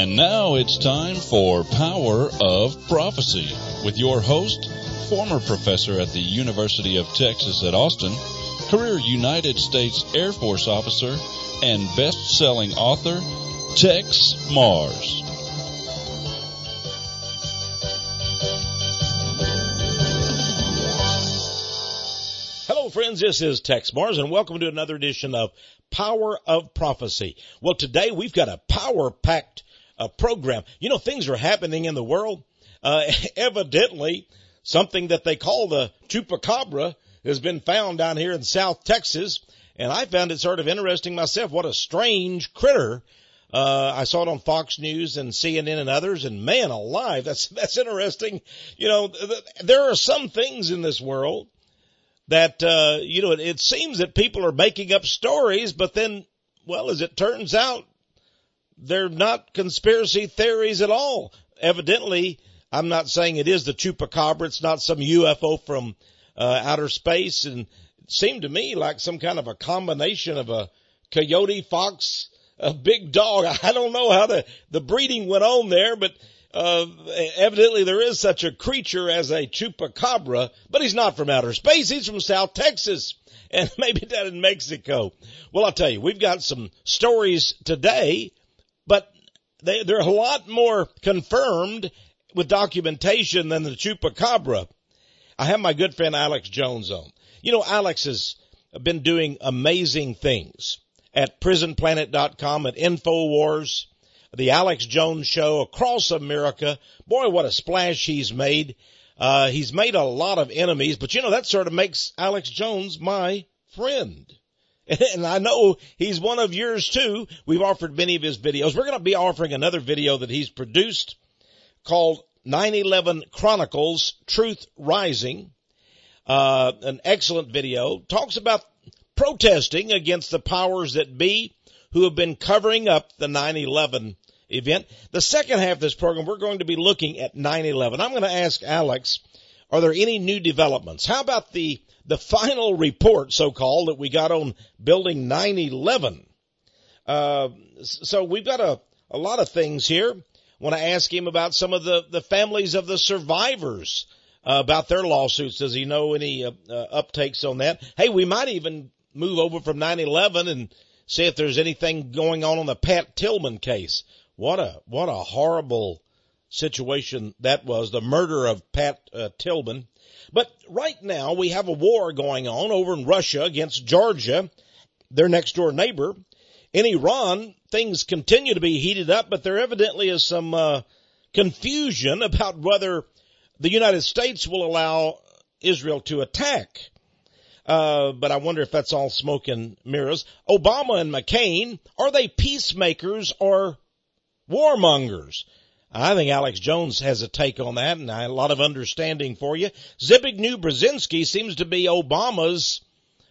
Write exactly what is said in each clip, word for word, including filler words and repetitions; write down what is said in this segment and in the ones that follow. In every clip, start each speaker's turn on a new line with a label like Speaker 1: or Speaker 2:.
Speaker 1: And now it's time for Power of Prophecy with your host, former professor at the University of Texas at Austin, career United States Air Force officer, and best-selling author, Tex Mars.
Speaker 2: Hello, friends. This is Tex Mars, and welcome to another edition of Power of Prophecy. Well, today we've got a power-packed uh, program. You know, things are happening in the world. Uh, evidently, something that they call the chupacabra has been found down here in South Texas, and I found it sort of interesting myself. What a strange critter. Uh, I saw it on Fox News and C N N and others, and man alive, that's, that's interesting. You know, th- there are some things in this world that, uh, you know, it, it seems that people are making up stories, but then, well, as it turns out, they're not conspiracy theories at all. Evidently, I'm not saying it is the chupacabra. It's not some U F O from uh, outer space. And it seemed to me like some kind of a combination of a coyote, fox, a big dog. I don't know how the, the breeding went on there, but Uh, evidently there is such a creature as a chupacabra, but he's not from outer space. He's from South Texas and maybe down in Mexico. Well, I'll tell you, we've got some stories today, but they, they're a lot more confirmed with documentation than the chupacabra. I have my good friend Alex Jones on. You know, Alex has been doing amazing things at prison planet dot com, at InfoWars, the Alex Jones Show, across America. Boy, what a splash he's made. Uh, he's made a lot of enemies, but you know, that sort of makes Alex Jones my friend. And I know he's one of yours too. We've offered many of his videos. We're going to be offering another video that he's produced called nine eleven Chronicles, Truth Rising. Uh, an excellent video. Talks about protesting against the powers that be who have been covering up the nine eleven event. The second half of this program, we're going to be looking at nine eleven. I'm going to ask Alex, are there any new developments? How about the, the final report, so-called, that we got on building nine eleven? Uh, so we've got a, a lot of things here. I want to ask him about some of the, the families of the survivors, uh, about their lawsuits. Does he know any uh, uh, uptakes on that? Hey, we might even move over from nine eleven and see if there's anything going on on the Pat Tillman case. What a, what a horrible situation that was, the murder of Pat uh, Tillman. But right now we have a war going on over in Russia against Georgia, their next door neighbor. In Iran, things continue to be heated up, but there evidently is some uh, confusion about whether the United States will allow Israel to attack. Uh, but I wonder if that's all smoke and mirrors. Obama and McCain, are they peacemakers or warmongers? I think Alex Jones has a take on that, and a lot of understanding for you. Zbigniew Brzezinski seems to be Obama's,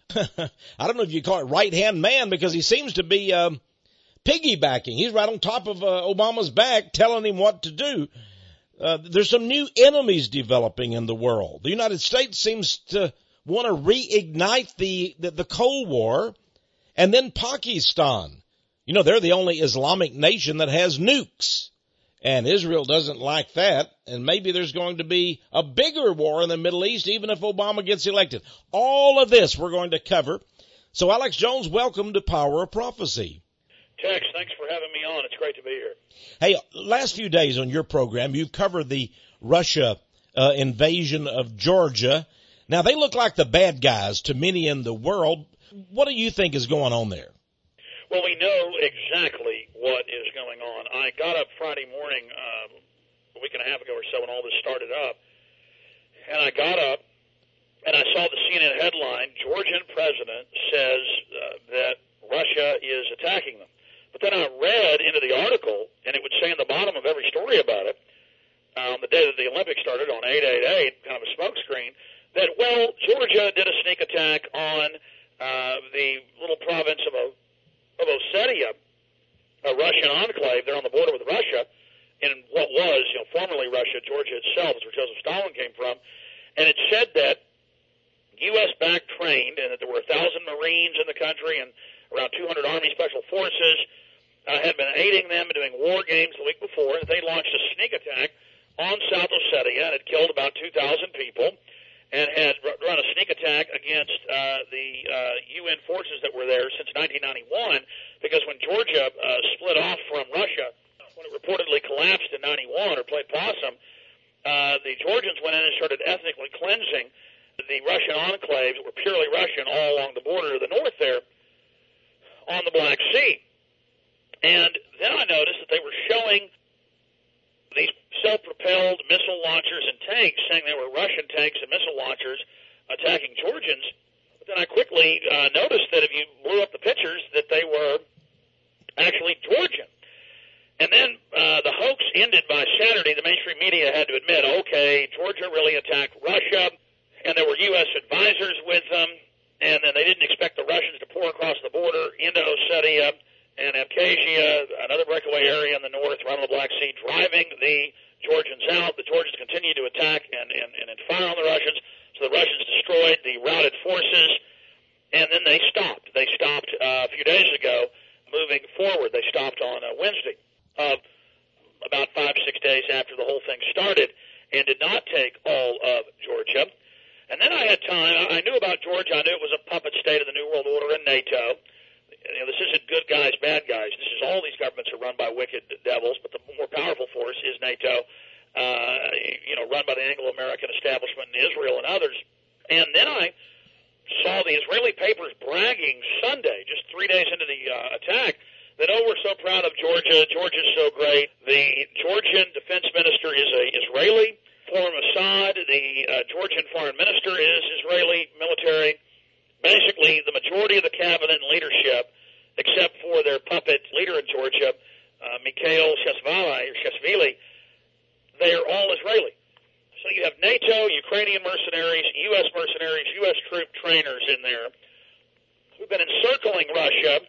Speaker 2: I don't know if you call it right-hand man, because he seems to be um, piggybacking. He's right on top of uh, Obama's back telling him what to do. Uh, there's some new enemies developing in the world. The United States seems to want to reignite the, the, the Cold War, and then Pakistan. You know, they're the only Islamic nation that has nukes, and Israel doesn't like that, and maybe there's going to be a bigger war in the Middle East even if Obama gets elected. All of this we're going to cover. So, Alex Jones, welcome to Power of Prophecy.
Speaker 3: Tex, thanks for having me on. It's great to be here.
Speaker 2: Hey, last few days on your program, you've covered the Russia uh, invasion of Georgia. Now, they look like the bad guys to many in the world. What do you think is going on there?
Speaker 3: Well, we know exactly what is going on. I got up Friday morning um, a week and a half ago or so when all this started up, and I got up and I saw the C N N headline, Georgian president says uh, that Russia is attacking them. But then I read into the article, and it would say in the bottom of every story about it, on um, the day that the Olympics started on eight eight eight, kind of a smokescreen, that, well, Georgia did a sneak attack on uh, the little province of, o- of Ossetia, a Russian enclave there on the border with Russia, in what was, you know, formerly Russia, Georgia itself, is where Joseph Stalin came from. And it said that U S-backed trained, and that there were one thousand Marines in the country and around two hundred Army Special Forces, uh, had been aiding them and doing war games the week before, and they launched a sneak attack on South Ossetia and had killed about two thousand people, and had run a sneak attack against uh, the uh, U N forces that were there since nineteen ninety-one, because when Georgia uh, split off from Russia, when it reportedly collapsed in ninety-one or played possum, uh, the Georgians went in and started ethnically cleansing the Russian enclaves that were purely Russian all along the border of the north there on the Black Sea. And then I noticed that they were showing these self-propelled missile launchers and tanks, saying they were Russian tanks and missile launchers attacking Georgians. But then I quickly uh, noticed that if you blew up the pictures, that they were actually Georgian. And then uh, the hoax ended by Saturday. The mainstream media had to admit, okay, Georgia really attacked Russia, and there were U S advisors with them, and then they didn't expect the Russians to pour across the border into Ossetia and Abkhazia, another breakaway area in the north, right on the Black Sea, driving the Georgians out. The Georgians continued to attack and, and, and fire on the Russians, so the Russians destroyed the routed forces, and then they stopped. They stopped uh, a few days ago moving forward. They stopped on uh, Wednesday, uh, about five, six days after the whole thing started, and did not take all of Georgia. And then I had time. I knew about Georgia. I knew it was a puppet state of the New World Order and NATO. You know, this isn't good guys, bad guys. This is all these governments are run by wicked devils, but the more powerful force is NATO, uh, you know, run by the Anglo-American establishment in Israel and others. And then I saw the Israeli papers bragging Sunday, just three days into the uh, attack, that, oh, we're so proud of Georgia. Georgia's so great. The Georgian defense minister is a Israeli. Former Mossad, the uh, Georgian foreign minister is Israeli military. Basically, the majority of the cabinet and leadership, except for their puppet leader in Georgia, uh, Mikhail Shashvili, they are all Israeli. So you have NATO, Ukrainian mercenaries, U S mercenaries, U S troop trainers in there who've been encircling Russia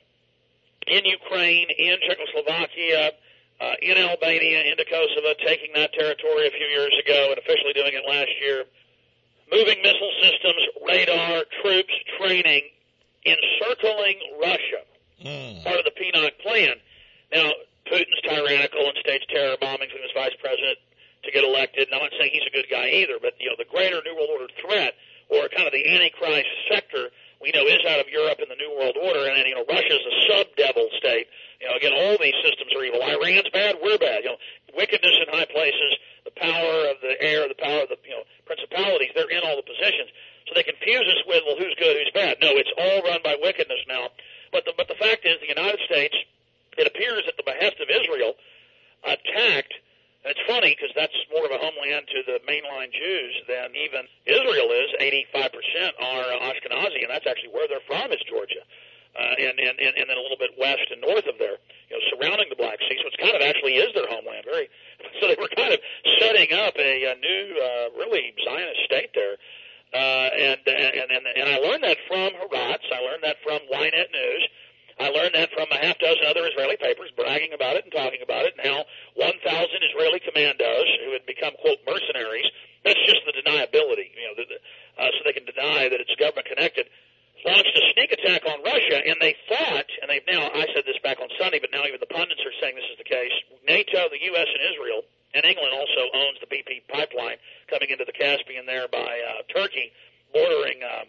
Speaker 3: in Ukraine, in Czechoslovakia, Uh, in Albania, into Kosovo, taking that territory a few years ago and officially doing it last year, moving missile systems, radar, troops, training, encircling Russia, mm. part of the P N O C plan. Now, Putin's tyrannical and staged terror bombings with his vice president to get elected, and I'm not saying he's a good guy either, but, you know, the greater New World Order threat, or kind of the Antichrist sector, we know is out of Europe in the New World Order, and, you know, Russia's a sub-devil state. You know, again, all these systems are evil. Iran's bad, we're bad. You know, wickedness in high places, the power of the air, the power of the, you know, principalities, they're in all the positions. So they confuse us with, well, who's good, who's bad. No, it's all run by wickedness now. But the, but the fact is, the United States, it appears at the behest of Israel, attacked, and it's funny because that's more of a homeland to the mainline Jews than even Israel is. eighty-five percent are Ashkenazi, and that's actually where they're from, is Georgia. Uh, and, and, and, and then a little bit west and north of there, you know, surrounding the Black Sea. So it's kind of actually is their homeland. Very, so they were kind of setting up a, a new, uh, really Zionist state there. Uh, and, and, and, and I learned that from Haaretz. I learned that from Ynet News. I learned that from a half dozen other Israeli papers bragging about it and talking about it, and how one thousand Israeli commandos who had become, quote, mercenaries, that's just the deniability, you know, the, the, uh, so they can deny that it's government connected, launched a sneak attack on Russia, and they thought, and they've now, I said this back on Sunday, but now even the pundits are saying this is the case, NATO, the U S, and Israel, and England also owns the B P pipeline coming into the Caspian there by uh, Turkey, bordering, um,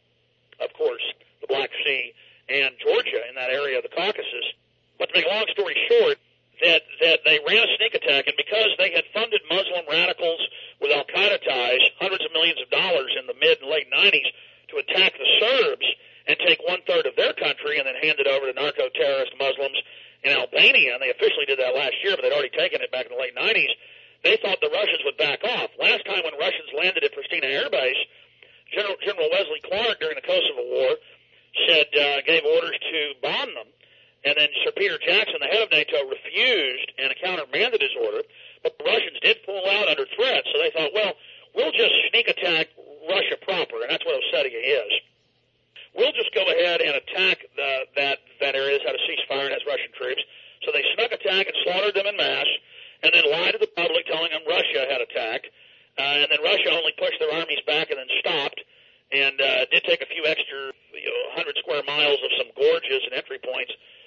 Speaker 3: of course, the Black Sea and Georgia in that area of the Caucasus. But to make a long story short, that, that they ran a sneak attack, and because they had funded Muslim radicals with al-Qaeda ties, hundreds of millions of dollars in the mid and late nineties, to attack the Serbs and take one-third of their country and then hand it over to narco-terrorist Muslims in Albania, and they officially did that last year, but they'd already taken it back in the late nineties, they thought the Russians would back off. Last time when Russians landed at Pristina Air Base, General, General Wesley Clark, during the Kosovo War, said, uh, gave orders to bomb them, and then Sir Peter Jackson, the head of NATO, refused and countermanded his order, but the Russians did pull out under threat, so they thought, well, we'll just sneak attack Russia proper, and that's what Ossetia is. We'll just go ahead and attack the, that, that area that's had a ceasefire and has Russian troops. So they snuck attack and slaughtered them en masse, and then lied to the public telling them Russia had attacked. Uh, and then Russia only pushed their armies back and then stopped, and uh, did take a few extra, you know, one hundred square miles of some gorges and entry points for security.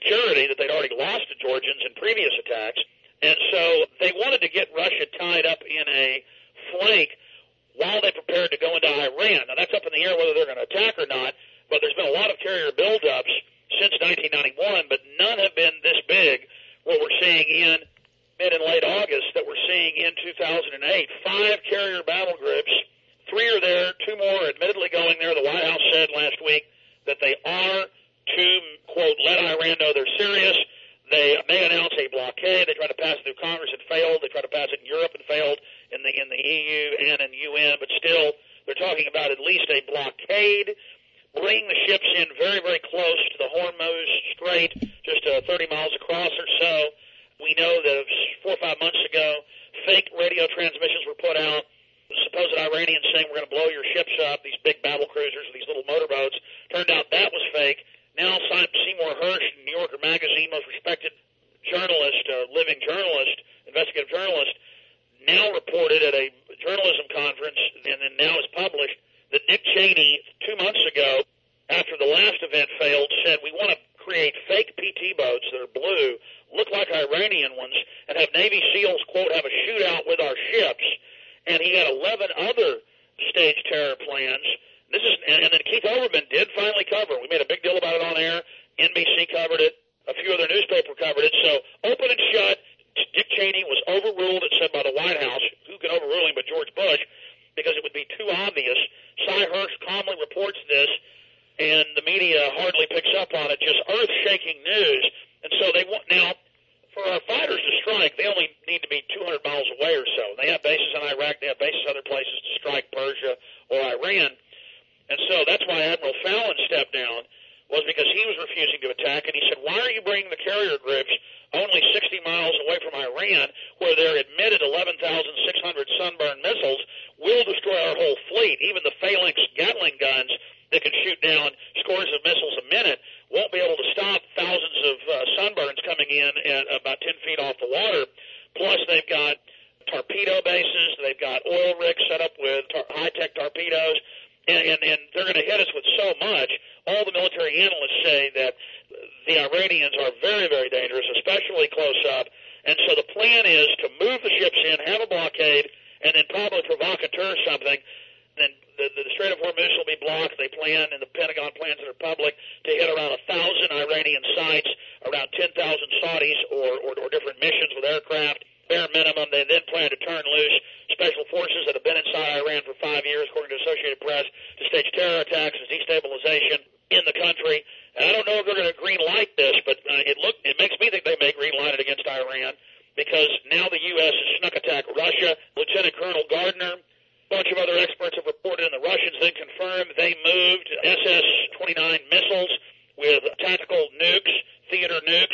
Speaker 3: security that they'd already lost to Georgians in previous attacks. And so they wanted to get Russia tied up in a flank while they prepared to go into Iran. Now, that's up in the air whether they're going to attack or not, but there's been a lot of carrier buildups since nineteen ninety-one, but none have been this big, what we're seeing in mid and late August that we're seeing in two thousand eight. Five carrier battle groups. Three are there, two more admittedly going there. The White House said last week that they are to, quote, let Iran know they're serious. They may announce a blockade. They tried to pass it through Congress and failed. They tried to pass it in Europe and failed, in the in the E U and in the U N. But still, they're talking about at least a blockade, bringing the ships in very, very close to the Hormuz Strait, just uh, thirty miles across or so. We know that four or five months ago, fake radio transmissions were put out. Supposed Iranians saying we're going to blow your ships up, these big battle cruisers, these little motorboats. Turned out that was fake. Now Seymour Hersh, New Yorker Magazine, most respected journalist, uh, living journalist, investigative journalist, now reported at a journalism conference, and then now is published, that Dick Cheney, two months ago, after the last event failed, said we want to create fake P T boats that are blue, look like Iranian ones, and have Navy SEALs, quote, have a shootout with our ships. And he had eleven other staged terror plans. This is, and, and then Keith Olbermann did finally cover it. We made a big deal about it on air. N B C covered it. A few other newspapers covered it. So open and shut. Dick Cheney was overruled, it said, by the White House. Who could overrule him but George Bush? Because it would be too obvious. Cy Hersh calmly reports this, and the media hardly picks up on it. Just earth-shaking news. And so they want now. For our fighters to strike, they only need to be two hundred miles away or so. They have bases in Iraq. They have bases other places to strike Persia or Iran. And so that's why Admiral Fallon stepped down, was because he was refusing to attack. And he said, why are you bringing the carrier groups only sixty miles away from Iran, where their admitted eleven thousand six hundred Sunburn missiles will destroy our whole fleet? Even the Phalanx Gatling guns that can shoot down scores of missiles a minute won't be able to stop thousands of uh, Sunburns coming in at about ten feet off the water. Plus, they've got torpedo bases. They've got oil rigs set up with tar- high-tech torpedoes. And, and, and they're going to hit us with so much. All the military analysts say that the Iranians are very, very dangerous, especially close up. And so the plan is to move the ships in, have a blockade, and then probably provocateur something. Then the, the Strait of Hormuz will be blocked. They plan, and the Pentagon plans that are public, to hit around a thousand Iranian sites, around ten thousand Saudis or, or, or different missions with aircraft. Bare minimum, they then plan to turn loose special forces that have been inside Iran for five years, according to Associated Press, to stage terror attacks and destabilization in the country. And I don't know if they're going to green light this, but uh, it look it makes me think they may green light it against Iran, because now the U S has snuck attacked Russia. Lieutenant Colonel Gardner, a bunch of other experts have reported, and the Russians then confirmed they moved S S twenty-nine missiles with tactical nukes, theater nukes,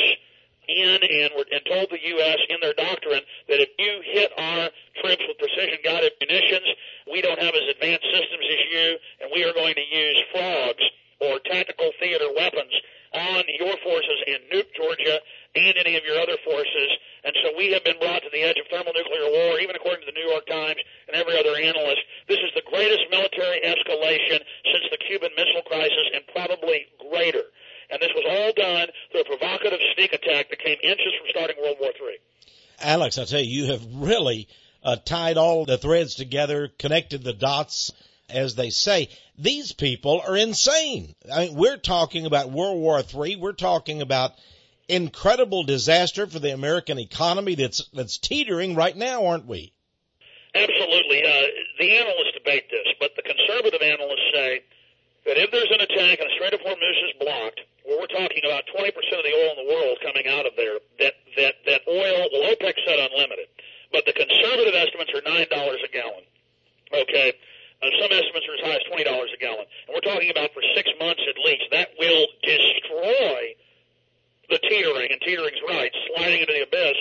Speaker 3: in and, were, and told the U S in their doctrine that if you hit our troops with precision-guided munitions, we don't have as advanced systems as you, and we are going to use frogs or tactical theater weapons on your forces and nuke Georgia and any of your other forces. And so we have been brought to the edge of thermonuclear war, even according to the New York Times and every other analyst. This is the greatest military escalation since the Cuban Missile Crisis, and probably greater. And this was all done through a provocative sneak attack that came inches from starting World War Three.
Speaker 2: Alex, I tell you, you have really uh, tied all the threads together, connected the dots, as they say. These people are insane. I mean, we're talking about World War Three. We're talking about incredible disaster for the American economy that's that's teetering right now, aren't we?
Speaker 3: Absolutely. Uh, the analysts debate this, but the conservative analysts say that if there's an attack and the Strait of Hormuz is blocked, where we're talking about twenty percent of the oil in the world coming out of there, that, that, that oil, well, OPEC said unlimited, but the conservative estimates are nine dollars a gallon. Okay? Uh, some estimates are as high as twenty dollars a gallon. And we're talking about for six months at least. That will destroy the teetering, and teetering's right, sliding into the abyss,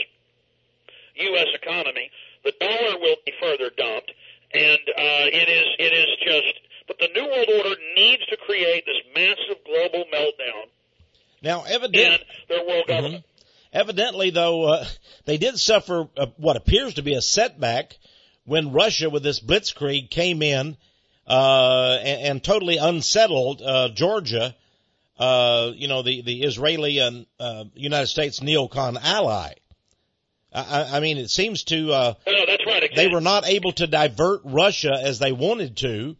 Speaker 3: U S economy. The dollar will be further dumped, and uh, it is it is just, but the New World Order needs to create this massive global meltdown
Speaker 2: now, evident-
Speaker 3: in their world government.
Speaker 2: Mm-hmm. Evidently, though, uh, they did suffer uh, what appears to be a setback when Russia, with this blitzkrieg, came in uh, and, and totally unsettled uh, Georgia. uh, you know, the, the Israeli and, uh, United States neocon ally. I, I mean, it seems to, uh,
Speaker 3: no, that's right. Again,
Speaker 2: they were not able to divert Russia as they wanted to.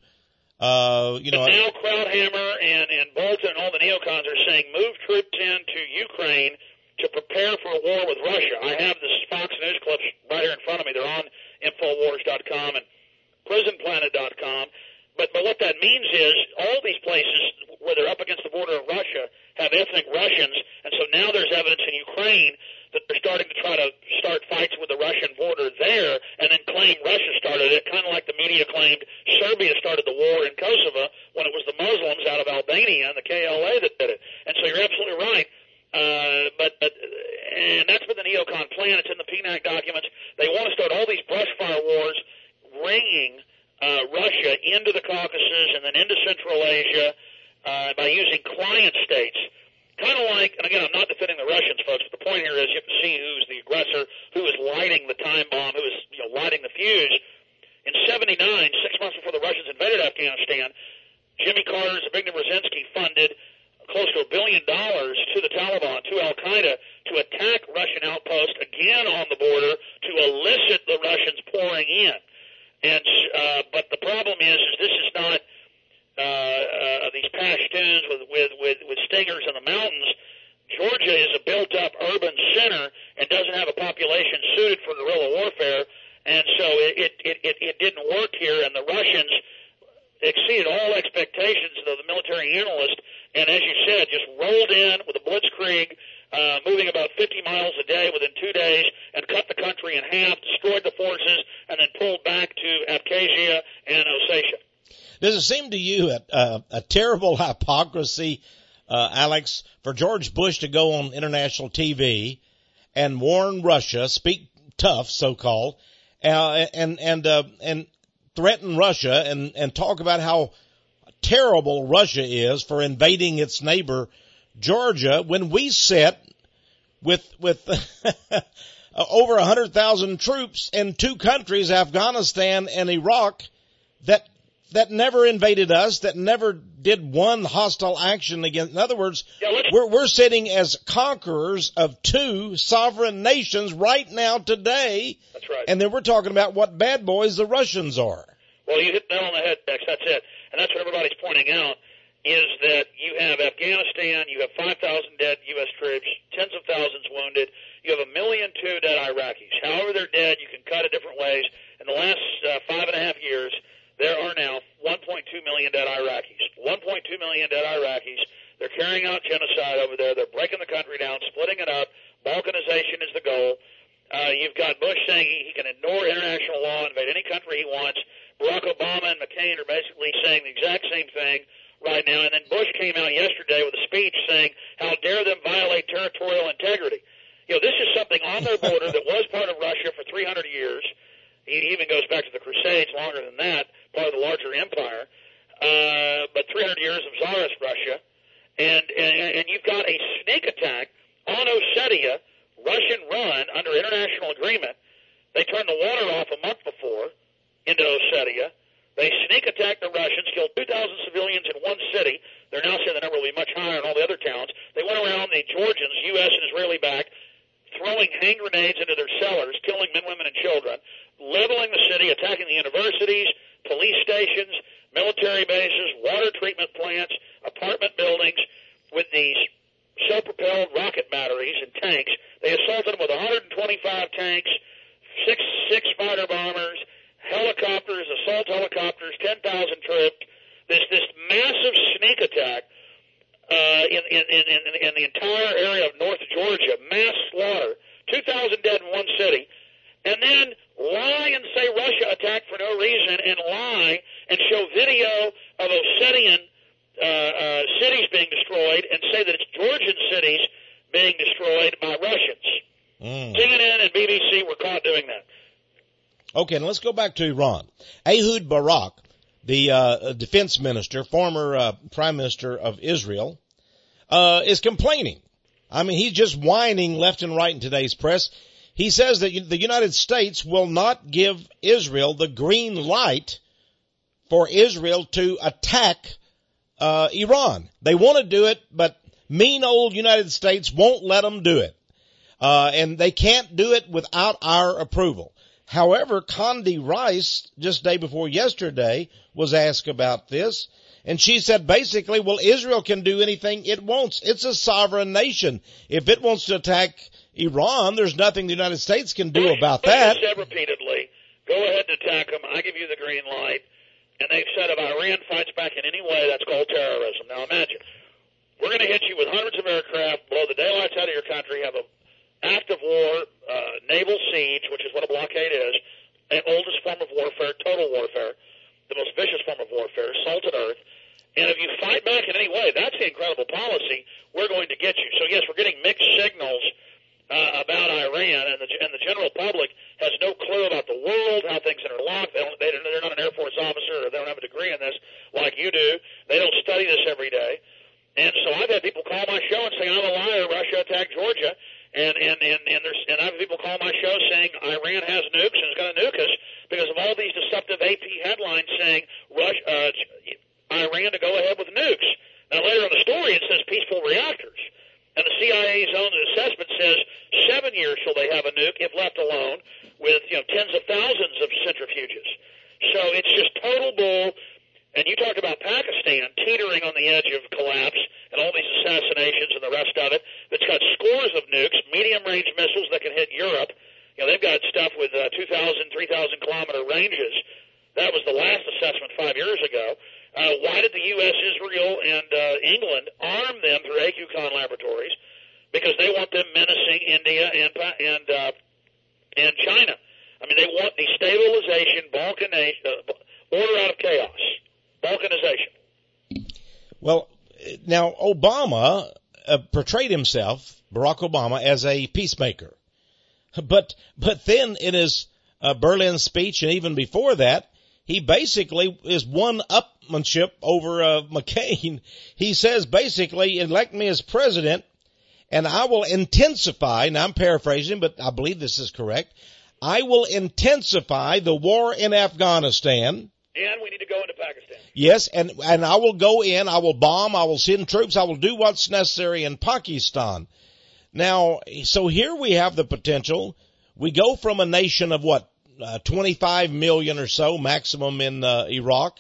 Speaker 2: Uh, you know,
Speaker 3: but now Krauthammer and, and Bolton and all the neocons are saying move troops into Ukraine to prepare for a war with Russia. I have this Fox News clips right here in front of me. They're on Infowars dot com and Prison Planet dot com. But, but what that means is all these places where they're up against the border of Russia have ethnic Russians, and so now there's evidence in Ukraine that they're starting to try to start fights with the Russian border there and then claim Russia started it, kind of like the media claimed Serbia started the war in Kosovo when it was the Muslims out of Albania and the K L A that did it. And so you're absolutely right. Uh, but, but, and that's been the neocon plan. It's in the P NAC documents. They want to start all these brush fire wars, bringing uh, Russia into the Caucasus and then into Central Asia uh, by using client states. Kind of like, and again, I'm not defending the Russians, folks, but the point here is you have to see who's the aggressor, who is lighting the time bomb, who is, you know, lighting the fuse. In seventy-nine, six months before the Russians invaded Afghanistan, Jimmy Carter and Zbigniew Brzezinski funded close to a billion dollars to the Taliban, to Al-Qaeda, to attack Russian outposts again on the border to elicit the Russians pouring in. And uh, but the problem is, is this is not uh, uh, these Pashtuns with, with, with, with stingers in the mountains. Georgia is a built-up urban center and doesn't have a population suited for guerrilla warfare, and so it, it, it, it didn't work here, and the Russians exceeded all expectations of the military analyst, and as you said, just rolled in with a blitzkrieg, uh, moving about fifty miles a day within two days, and cut the country in half, destroyed the forces, and then pulled back to Abkhazia and Ossetia.
Speaker 2: Does it seem to you a, a, a terrible hypocrisy, uh, Alex, for George Bush to go on international T V and warn Russia, speak tough, so-called, uh, and and uh, and threaten Russia and, and talk about how terrible Russia is for invading its neighbor, Georgia, when we sit with with over one hundred thousand troops in two countries, Afghanistan and Iraq, that that never invaded us, that never did one hostile action against. In other words,
Speaker 3: yeah,
Speaker 2: we're we're sitting as conquerors of two sovereign nations right now today.
Speaker 3: That's right.
Speaker 2: And then we're talking about what bad boys the Russians are.
Speaker 3: Well, you hit that on the head, Dex. That's it. And that's what everybody's pointing out, is that you have Afghanistan, you have five thousand dead U S troops, tens of thousands wounded, you have a million two dead Iraqis. However they're dead, you can cut it different ways. In the last uh, five and a half years, there are now one point two million dead Iraqis. one point two million dead Iraqis. They're carrying out genocide over there. They're breaking the country down, splitting it up. Balkanization is the goal. Uh, you've got Bush saying he, he can ignore international law, invade any country he wants. Barack Obama and McCain are basically saying the exact same thing right now. And then Bush came out yesterday with a speech saying, how dare them violate territorial integrity. You know, this is something on their border that was part of Russia for three hundred years. He even goes back to the Crusades, longer than that, part of the larger empire. Uh, but three hundred years of Tsarist Russia. And, and, and you've got a sneak attack on Ossetia, Russian run under international agreement. They turned the water off a month before into Ossetia. They sneak attacked the Russians, killed two thousand civilians in one city. They're now saying the number will be much higher in all the other towns. They went around the Georgians, U S and Israeli backed, throwing hand grenades into their cellars, killing men, women, and children, leveling the city, attacking the universities, police stations, military bases, water treatment plants, apartment buildings with these self-propelled rocket batteries and tanks. They assaulted them with one hundred twenty-five tanks, six six fighter bombers, helicopters, assault helicopters, ten thousand troops. This this massive sneak attack uh, in, in, in, in the entire area of North Georgia, mass slaughter, two thousand dead in one city, and then lie and say Russia attacked for no reason, and lie and show video of Ossetian uh, uh, cities being destroyed, and say that it's Georgian cities being destroyed by Russians. Mm. C N N and B B C were caught doing that.
Speaker 2: Okay, now let's go back to Iran. Ehud Barak, the uh, defense minister, former uh, prime minister of Israel, uh, is complaining. I mean, he's just whining left and right in today's press. He says that the United States will not give Israel the green light for Israel to attack uh, Iran. They want to do it, but mean old United States won't let them do it. Uh, and they can't do it without our approval. However, Condi Rice, just day before yesterday, was asked about this, and she said basically, well, Israel can do anything it wants. It's a sovereign nation. If it wants to attack Iran, there's nothing the United States can do
Speaker 3: Bush,
Speaker 2: about
Speaker 3: Bush
Speaker 2: that.
Speaker 3: Bush said repeatedly, go ahead and attack them. I give you the green light. And they've said if Iran fights back in any way, that's called terrorism. Now imagine, we're going to hit you with hundreds of aircraft, blow the daylights out of your country, have an active war, uh, naval siege, which is what a blockade is, the oldest form of warfare, total warfare, the most vicious form of warfare, salted earth. And if you fight back in any way, that's the incredible policy, we're going to get you. So yes, we're getting mixed signals uh, about Iran, and the, and the general public has no clue about the world, how things interlock. They don't, they, they're not an Air Force officer, or they don't have a degree in this like you do. They don't study this every day. And so I've had people call my show and say, I'm a liar, Russia attacked Georgia. And, and, and, and, there's, and I've had people call my show saying Iran has nukes and is going to nuke us because of all these deceptive A P headlines saying Russia, uh, Iran to go ahead with nukes. Now later in the story it says peaceful reactors. And the C I A's own assessment says seven years till they have a nuke if left alone with, you know, tens of thousands of centrifuges. So it's just total bull. And you talked about Pakistan teetering on the edge of collapse and all these assassinations and the rest of it. It's got scores of nukes, medium-range missiles that can hit Europe. You know, they've got stuff with uh, two thousand, three thousand kilometer ranges. That was the last assessment five years ago. Uh, why did the U S, Israel, and uh, England arm them through A Q CON laboratories? Because they want them menacing India and and uh, and China. I mean, they want destabilization, balkanization, uh, order out of chaos, balkanization.
Speaker 2: Well, now Obama uh, portrayed himself, Barack Obama, as a peacemaker, but but then in his uh, Berlin speech and even before that, he basically is one-upmanship over uh, McCain. He says basically, elect me as president, and I will intensify, now I'm paraphrasing, but I believe this is correct, I will intensify the war in Afghanistan.
Speaker 3: And we need to go into Pakistan.
Speaker 2: Yes, and, and I will go in, I will bomb, I will send troops, I will do what's necessary in Pakistan. Now, so here we have the potential. We go from a nation of what? Uh, twenty-five million or so maximum in uh, Iraq,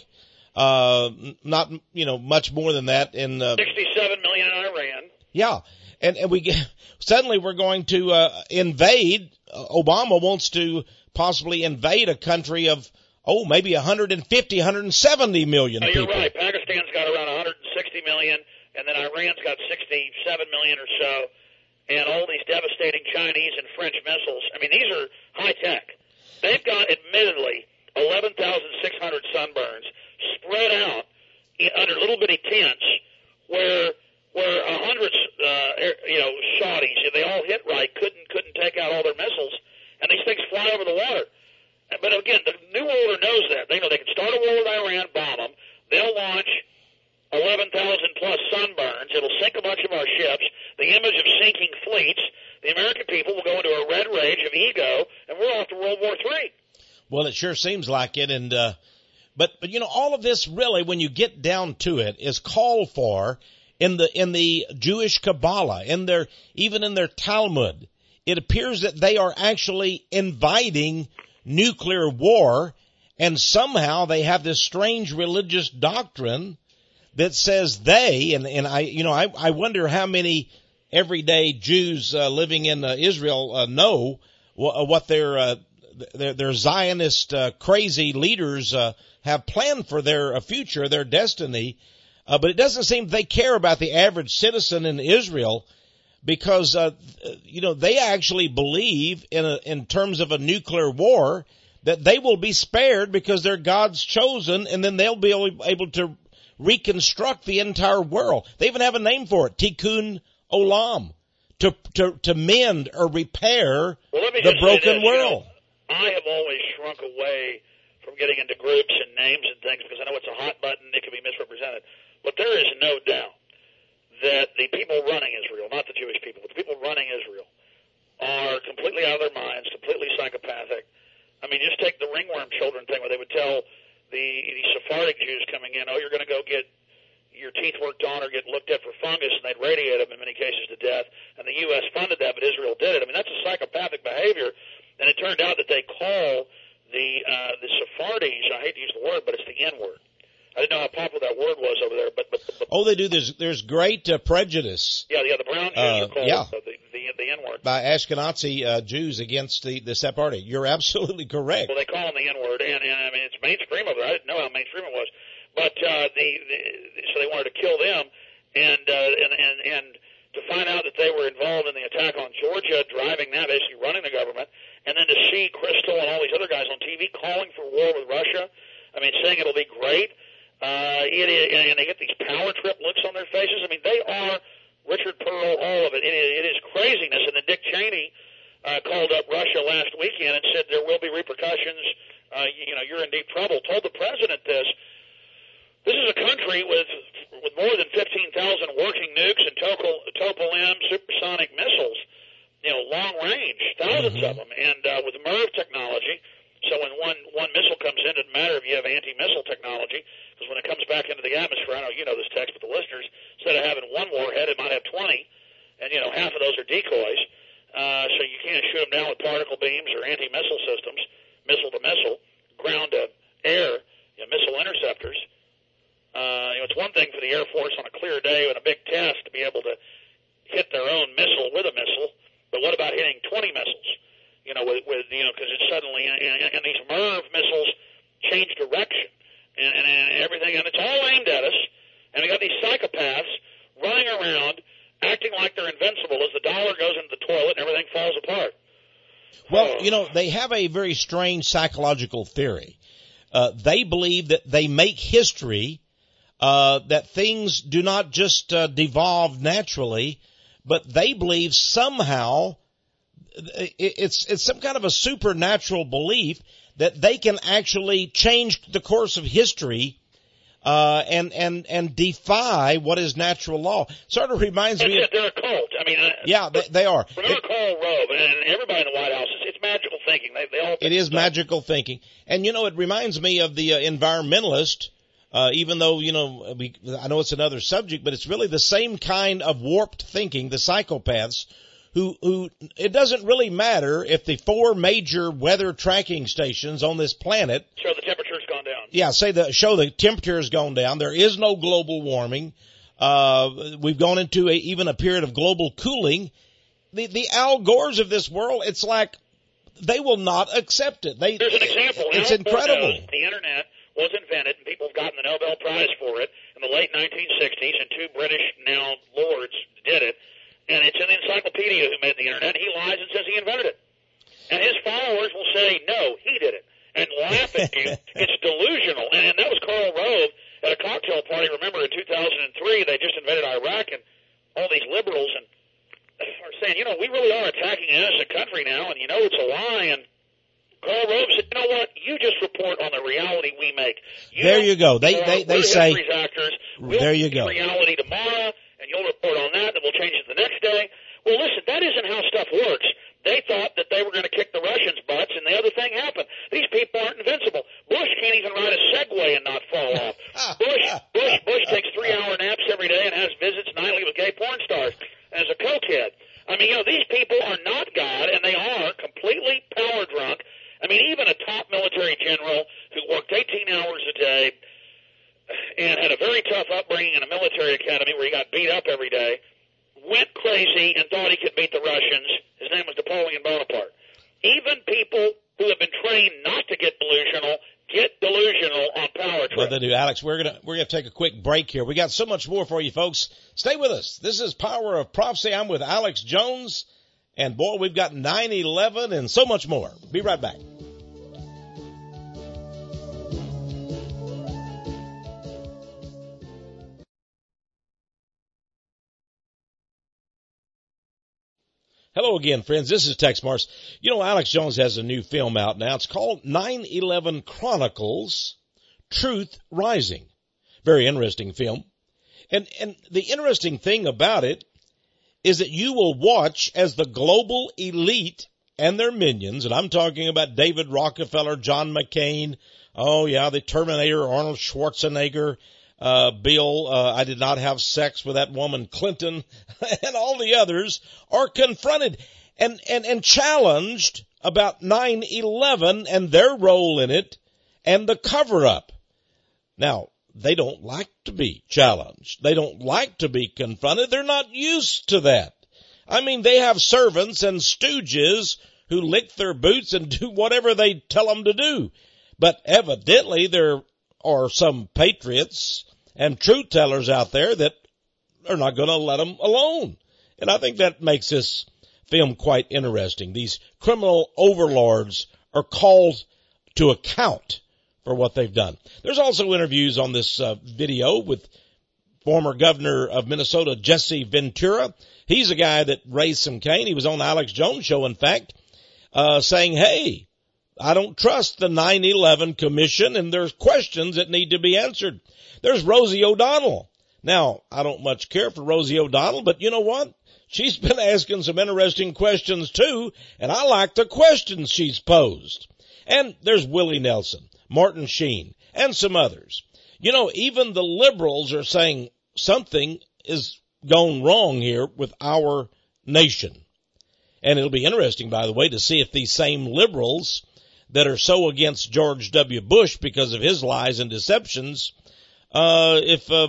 Speaker 2: uh, not, you know, much more than that in uh,
Speaker 3: sixty-seven million in Iran.
Speaker 2: Yeah, and, and we get, suddenly we're going to uh, invade. Uh, Obama wants to possibly invade a country of oh maybe one hundred fifty, one hundred seventy million
Speaker 3: no,
Speaker 2: people.
Speaker 3: You're right. Pakistan's got around one hundred sixty million, and then Iran's got sixty-seven million or so, and all these devastating Chinese and French missiles. I mean, these are high tech. They've got, admittedly, eleven thousand six hundred sunburns spread out in, under little bitty tents where where a hundred, uh, you know, Saudis, if they all hit right, couldn't couldn't take out all their missiles, and these things fly over the water. But again, the New World knows that. They know they can start a war with Iran, bomb them. They'll launch eleven thousand plus sunburns. It'll sink a bunch of our ships. The image of sinking fleets. The American people will go into a red rage of ego, and we're off to World War Three.
Speaker 2: Well, it sure seems like it, and uh, but but you know, all of this really, when you get down to it, is called for in the in the Jewish Kabbalah, in their even in their Talmud. It appears that they are actually inviting nuclear war, and somehow they have this strange religious doctrine that says they and and I you know I I wonder how many everyday Jews uh, living in uh, Israel uh, know wh- what their, uh, their their Zionist uh, crazy leaders uh, have planned for their uh, future, their destiny. Uh, but it doesn't seem they care about the average citizen in Israel because uh, you know they actually believe in a, in terms of a nuclear war that they will be spared because they're God's chosen, and then they'll be able to reconstruct the entire world. They even have a name for it, Tikkun Olam, to to to mend or repair
Speaker 3: well, let me
Speaker 2: the
Speaker 3: just
Speaker 2: broken
Speaker 3: say this,
Speaker 2: world.
Speaker 3: You know, I have always shrunk away from getting into groups and names and things because I know it's a hot button, it can be misrepresented. But there is no doubt that the people running Israel, not the Jewish people, but the people running Israel, are completely out of their minds, completely psychopathic. I mean, just take the ringworm children thing where they would tell the, the Sephardic Jews coming in, oh, you're going to go get, your teeth worked on or get looked at for fungus, and they'd radiate them in many cases to death. And the U S funded that, but Israel did it. I mean, that's a psychopathic behavior. And it turned out that they call the uh, the Sephardi's, I hate to use the word, but it's the N-word. I didn't know how popular that word was over there, but but, but
Speaker 2: oh, they do. There's there's great uh, prejudice.
Speaker 3: Yeah, yeah, the brown Jews
Speaker 2: uh,
Speaker 3: are called
Speaker 2: yeah.
Speaker 3: the, the the N-word
Speaker 2: by Ashkenazi uh, Jews against the the Sephardi. You're absolutely correct.
Speaker 3: Well, they call them the N-word, and, and I mean it's mainstream over there. I didn't know how mainstream it was, but uh, the, the so they wanted to kill them, and uh, and and and to find out that they were involved in the attack on Georgia, driving that, basically running the government, and then to see Crystal and all these other guys on T V calling for war with Russia. I mean, saying it'll be great. Uh, it is, and they get these power trip looks on their faces. I mean, they are Richard Pearl, all of it. It is, it is craziness. And then Dick Cheney uh, called up Russia last weekend and said there will be repercussions. Uh, you, you know, you're in deep trouble. Told the president this. This is a country with with more than fifteen thousand working nukes and Topol M supersonic missiles. You know, long range, thousands mm-hmm. of them, and uh, with MIRV technology. So when one one missile comes in, it doesn't matter if you have anti-missile technology, because when it comes back into the atmosphere, I know you know this text, but the listeners, instead of having one warhead, it might have twenty, and you know half of those are decoys. Uh, so you can't shoot them down with particle beams or anti-missile systems, missile to missile, ground to air, you know, missile interceptors. Uh, you know, it's one thing for the Air Force on a clear day and a big test to be able to hit their own missile with a missile, but what about hitting twenty missiles? You know, with, with you know, because it's suddenly, and, and these MIRV missiles change direction and, and, and everything, and it's all aimed at us. And we got these psychopaths running around, acting like they're invincible as the dollar goes into the toilet and everything falls apart.
Speaker 2: Well, you know, they have a very strange psychological theory. Uh, they believe that they make history, uh, that things do not just uh, devolve naturally, but they believe somehow it's it's some kind of a supernatural belief that they can actually change the course of history uh, and and and defy what is natural law. Sort of reminds
Speaker 3: That's
Speaker 2: me.
Speaker 3: It, they're a cult. I mean, uh,
Speaker 2: yeah, they, they are.
Speaker 3: Remember
Speaker 2: it,
Speaker 3: Karl Rove and everybody in the White House. It's, it's magical thinking. They, they all.
Speaker 2: It is stuff. magical thinking, and you know, it reminds me of the uh, environmentalist. Uh, even though, you know, we, I know it's another subject, but it's really the same kind of warped thinking, the psychopaths. Who, who, it doesn't really matter if the four major weather tracking stations on this planet
Speaker 3: show the temperature's gone down.
Speaker 2: Yeah, say the show the temperature has gone down. There is no global warming. Uh, we've gone into a, even a period of global cooling. The the Al Gores of this world, it's like they will not accept it. They,
Speaker 3: There's an example.
Speaker 2: It's
Speaker 3: Al
Speaker 2: incredible.
Speaker 3: Knows the internet was invented, and people have gotten the Nobel Prize for it in the late nineteen sixties, and two British now lords did it. And it's an encyclopedia who made the internet. He lies and says he invented it. And his followers will say, no, he did it, and laugh at you. It's delusional. And, and that was Karl Rove at a cocktail party. Remember, in two thousand three, they just invented Iraq, and all these liberals and are saying, you know, we really are attacking an innocent country now, and you know it's a lie. And Karl Rove said, you know what? You just report on the reality we make. You
Speaker 2: there you go. They they they say.
Speaker 3: Actors. We'll
Speaker 2: there you go.
Speaker 3: Reality tomorrow. And you'll report on that, then we'll change it the next day. Well, listen, that isn't how stuff works. They thought that they were going to kick the Russians' butts, and the other thing happened. These people aren't invincible. Bush can't even ride a Segway and not fall off. Bush, Bush, Bush takes three-hour naps every day and has visits nightly with gay porn stars as a cokehead. I mean, you know, these people are not God, and they are completely power drunk. I mean, even a top military general who worked eighteen hours a day and had a very tough upbringing in a military academy where he got beat up every day, went crazy and thought he could beat the Russians. His name was Napoleon Bonaparte. Even people who have been trained not to get delusional get delusional on power trips.
Speaker 2: Well, they do, Alex. We're gonna we're gonna take a quick break here. We got so much more for you, folks. Stay with us. This is Power of Prophecy. I'm with Alex Jones, and boy, we've got nine eleven and so much more. Be right back. Hello again, friends. This is Tex Mars. You know, Alex Jones has a new film out now. It's called nine eleven Chronicles, Truth Rising. Very interesting film. And, and the interesting thing about it is that you will watch as the global elite and their minions, and I'm talking about David Rockefeller, John McCain, oh yeah, the Terminator, Arnold Schwarzenegger, uh, Bill, uh, I did not have sex with that woman Clinton, and all the others are confronted and, and, and challenged about nine eleven and their role in it and the cover-up. Now, they don't like to be challenged. They don't like to be confronted. They're not used to that. I mean, they have servants and stooges who lick their boots and do whatever they tell them to do. But evidently there are some patriots and truth tellers out there that are not going to let them alone. And I think that makes this film quite interesting. These criminal overlords are called to account for what they've done. There's also interviews on this uh, video with former governor of Minnesota, Jesse Ventura. He's a guy that raised some Cain. He was on the Alex Jones show, in fact, uh, saying, hey, I don't trust the nine eleven commission, and there's questions that need to be answered. There's Rosie O'Donnell. Now, I don't much care for Rosie O'Donnell, but you know what? She's been asking some interesting questions too, and I like the questions she's posed. And there's Willie Nelson, Martin Sheen, and some others. You know, even the liberals are saying something is gone wrong here with our nation. And it'll be interesting, by the way, to see if these same liberals that are so against George W. Bush because of his lies and deceptions, uh, if uh,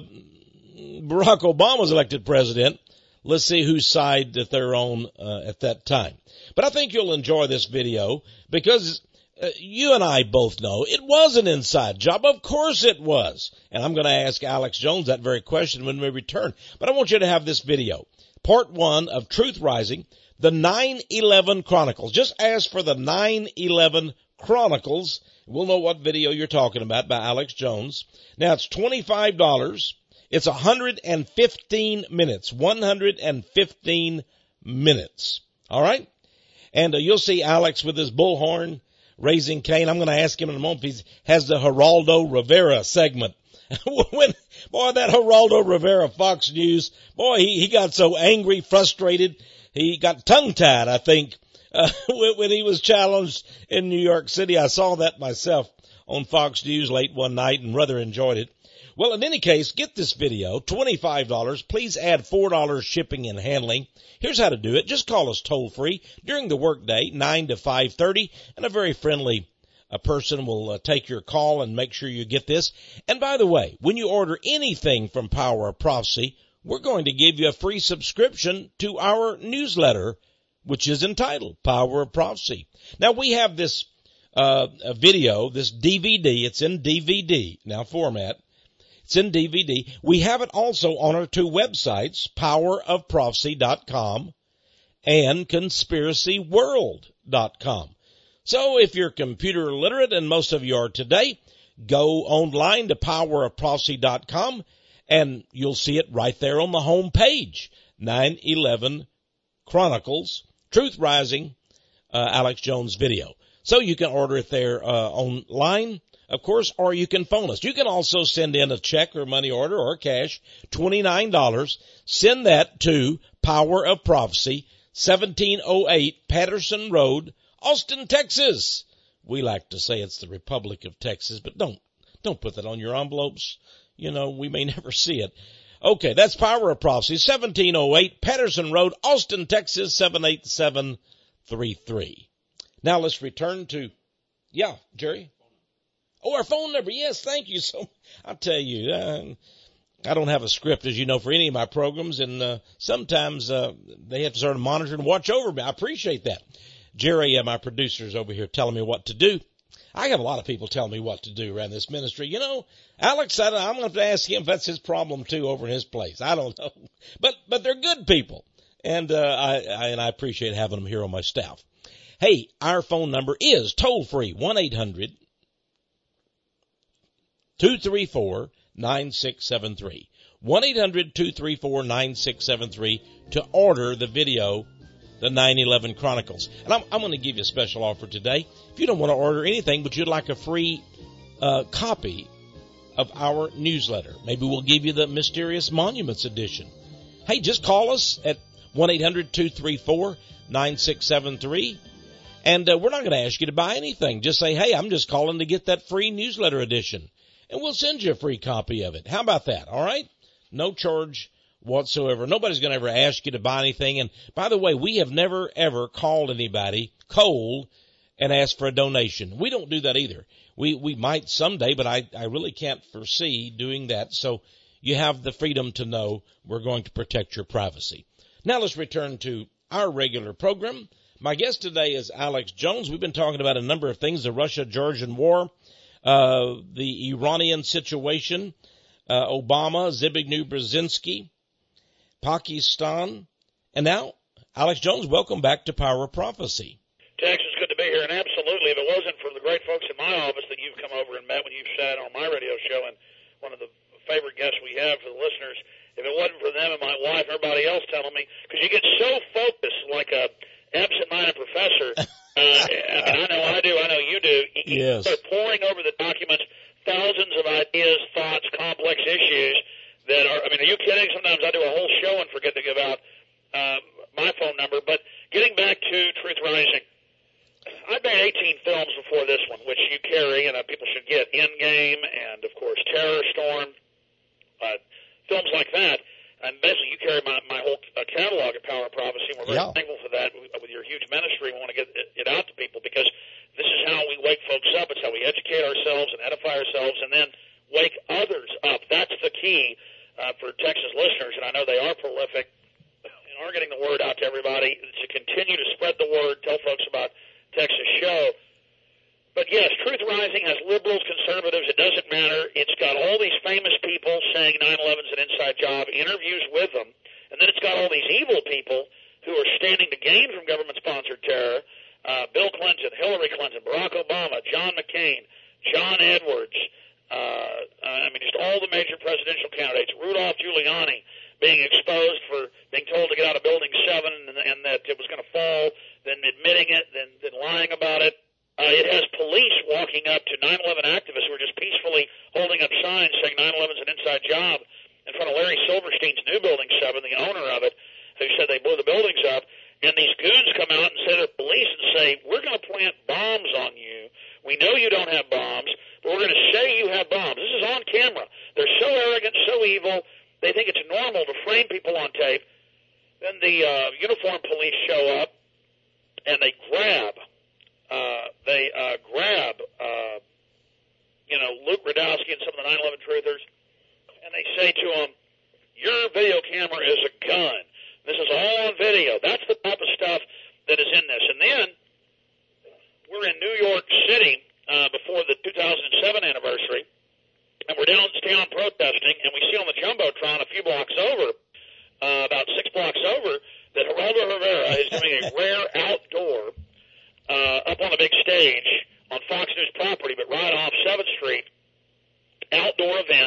Speaker 2: Barack Obama's elected president, let's see whose side that they're on uh, at that time. But I think you'll enjoy this video because uh, you and I both know it was an inside job. Of course it was. And I'm going to ask Alex Jones that very question when we return. But I want you to have this video. Part one of Truth Rising, the nine eleven Chronicles. Just ask for the nine eleven Chronicles. We'll know what video you're talking about by Alex Jones. Now it's twenty-five dollars. It's one hundred fifteen minutes. one hundred fifteen minutes. All right? And uh, you'll see Alex with his bullhorn raising Cain. I'm going to ask him in a moment if he has the Geraldo Rivera segment. when, boy, that Geraldo Rivera Fox News, boy, he, he got so angry, frustrated. He got tongue-tied, I think, uh, when he was challenged in New York City. I saw that myself on Fox News late one night and rather enjoyed it. Well, in any case, get this video, twenty-five dollars. Please add four dollars shipping and handling. Here's how to do it. Just call us toll-free during the workday, nine to five thirty, and a very friendly uh, person will uh, take your call and make sure you get this. And by the way, when you order anything from Power of Prophecy, we're going to give you a free subscription to our newsletter, which is entitled Power of Prophecy. Now, we have this uh, a video, this D V D. It's in D V D now format. It's in D V D. We have it also on our two websites, power of prophecy dot com and conspiracy world dot com. So if you're computer literate, and most of you are today, go online to power of prophecy dot com and you'll see it right there on the home page. nine eleven Chronicles, Truth Rising, uh, Alex Jones video. So you can order it there uh, online, of course, or you can phone us. You can also send in a check or money order or cash, twenty-nine dollars. Send that to Power of Prophecy, seventeen oh eight Patterson Road, Austin, Texas. We like to say it's the Republic of Texas, but don't, don't put that on your envelopes. You know, we may never see it. Okay, that's Power of Prophecy, seventeen oh eight Patterson Road, Austin, Texas, seven eight seven three three. Now let's return to, yeah, Jerry? Oh, our phone number. Yes, thank you. So I'll tell you, uh, I don't have a script, as you know, for any of my programs, and uh, sometimes uh, they have to sort of monitor and watch over me. I appreciate that. Jerry, uh, my producer, is over here telling me what to do. I have a lot of people telling me what to do around this ministry. You know, Alex, I, I'm going to ask him if that's his problem, too, over in his place. I don't know. But but they're good people, and, uh, I, I, and I appreciate having them here on my staff. Hey, our phone number is toll-free, one eight hundred two three four nine six seven three. one eight hundred two three four nine six seven three to order the video, the nine eleven Chronicles. And I'm, I'm going to give you a special offer today. If you don't want to order anything, but you'd like a free uh, copy of our newsletter, maybe we'll give you the Mysterious Monuments edition. Hey, just call us at one eight hundred two three four nine six seven three. And uh, we're not going to ask you to buy anything. Just say, hey, I'm just calling to get that free newsletter edition. and we'll send you a free copy of it. How about that? All right? No charge whatsoever. Nobody's going to ever ask you to buy anything. And by the way, we have never, ever called anybody cold and asked for a donation. We don't do that either. We, we might someday, but I, I really can't foresee doing that. So you have the freedom to know we're going to protect your privacy. Now let's return to our regular program. My guest today is Alex Jones. We've been talking about a number of things, the Russia-Georgian war, uh, the Iranian situation, uh, Obama, Zbigniew Brzezinski, Pakistan, and now Alex Jones, welcome back to Power of Prophecy.
Speaker 3: Tex, it's good to be here, and absolutely, if it wasn't for the great folks in my office that you've come over and met when you've sat on my radio show, and one of the favorite guests we have for the listeners, if it wasn't for them and my wife and everybody else telling me, because you get so focused like a absent-minded professor, uh, and I know I do, I know you do, you
Speaker 2: yes.
Speaker 3: start pouring over the documents, thousands of ideas, thoughts, complex issues that are, I mean, are you kidding? Sometimes I do a whole show and forget to give out uh, my phone number, but getting back to Truth Rising, I've made eighteen films before this one, which you carry, and uh, people should get Endgame and, of course, Terror Storm, uh, films like that. And basically, you carry my, my whole uh, catalog at Power of Prophecy, and we're very
Speaker 2: yeah.
Speaker 3: thankful for that. With your huge ministry, we want to get it, it out to people because this is how we wake folks up. It's how we educate ourselves and edify ourselves and then wake others up. That's the key uh, for Texas listeners, and I know they are prolific and are getting the word out to everybody, to continue to spread the word, tell folks about Texas show. But yes, Truth Rising has liberals, conservatives, it doesn't matter. It's got all these famous people saying nine eleven's an inside job, interviews with them, and then it's got all these evil people who are standing to gain from government-sponsored terror, uh, Bill Clinton, Hillary Clinton, Barack Obama, John McCain, John Edwards, uh, I mean, just all the major presidential candidates, Rudolph Giuliani being exposed for being told to get out of Building seven and, and that it was going to fall, then admitting it, then, then lying about it. Uh, it has police walking up to nine eleven activists who are just peacefully holding up signs saying nine eleven's an inside job in front of Larry Silverstein's new Building seven, the owner of it, who said they blew the buildings up. And these goons come out and say they're police and say, we're going to plant bombs on you. We know you don't have bombs, but we're going to say you have bombs. This is on camera. They're so arrogant, so evil, they think it's normal to frame people on tape. Then the uh, uniformed police show up, and they grab, uh, they uh, grab, uh, you know, Luke Radowski and some of the nine eleven truthers, and they say to them, your video camera is a gun. This is all on video. That's the type of stuff that is in this. And then we're in New York City uh, before the two thousand seven anniversary, and we're downtown protesting, and we see on the Jumbotron a few blocks over, uh, about six blocks over, that Geraldo Rivera is doing a rare outdoor uh, up on a big stage on Fox News property, but right off seventh Street, outdoor event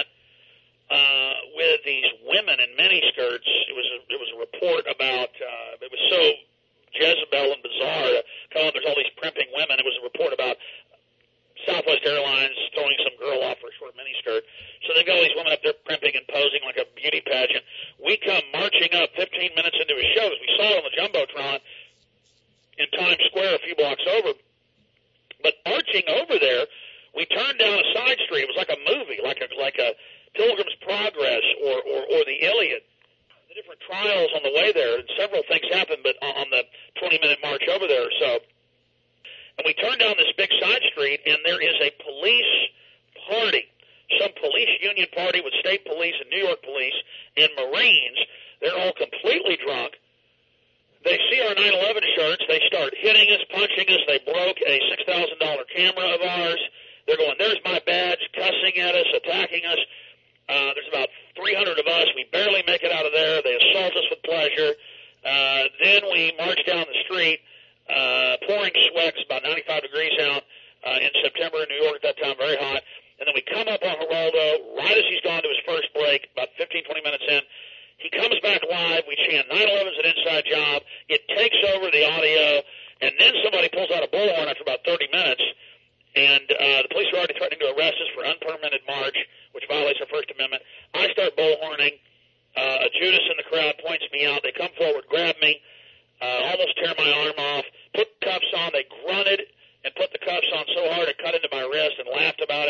Speaker 3: uh, with these women in miniskirts. It was a, it was a report about, uh, it was so Jezebel and bizarre. Come on, there's all these primping women. It was a report about Southwest Airlines throwing some girl off for a short miniskirt. So they've got all these women up there primping and posing like a beauty pageant. We come marching up fifteen minutes into his show, as we saw it on the Jumbotron in Times Square a few blocks over. But marching over there, we turned down a side street. It was like a movie, like a like a Pilgrim's Progress or, or, or the Iliad. The different trials on the way there, and several things happened, but on the twenty-minute march over there or so. And we turn down this big side street, and there is a police party, some police union party with state police and New York police and Marines. They're all completely drunk. They see our nine eleven shirts. They start hitting us, punching us. They broke a six thousand dollars camera of ours. They're going, there's my badge, cussing at us, attacking us. Uh, there's about three hundred of us. We barely make it out of there. They assault us with pleasure. Uh, then we march down the street. Uh, pouring sweat, it's about ninety-five degrees out uh, in September in New York at that time, very hot. And then we come up on Geraldo right as he's gone to his first break, about fifteen, twenty minutes in. He comes back live. We chant nine eleven's an inside job. It takes over the audio, and then somebody pulls out a bullhorn after about thirty minutes, and uh, the police are already threatening to arrest us for unpermitted march, which violates our First Amendment. I start bullhorning. Uh, a Judas in the crowd points me out. They come forward, grab me, uh, almost tear my arm off, put cuffs on. They grunted and put the cuffs on so hard it cut into my wrist and laughed about it.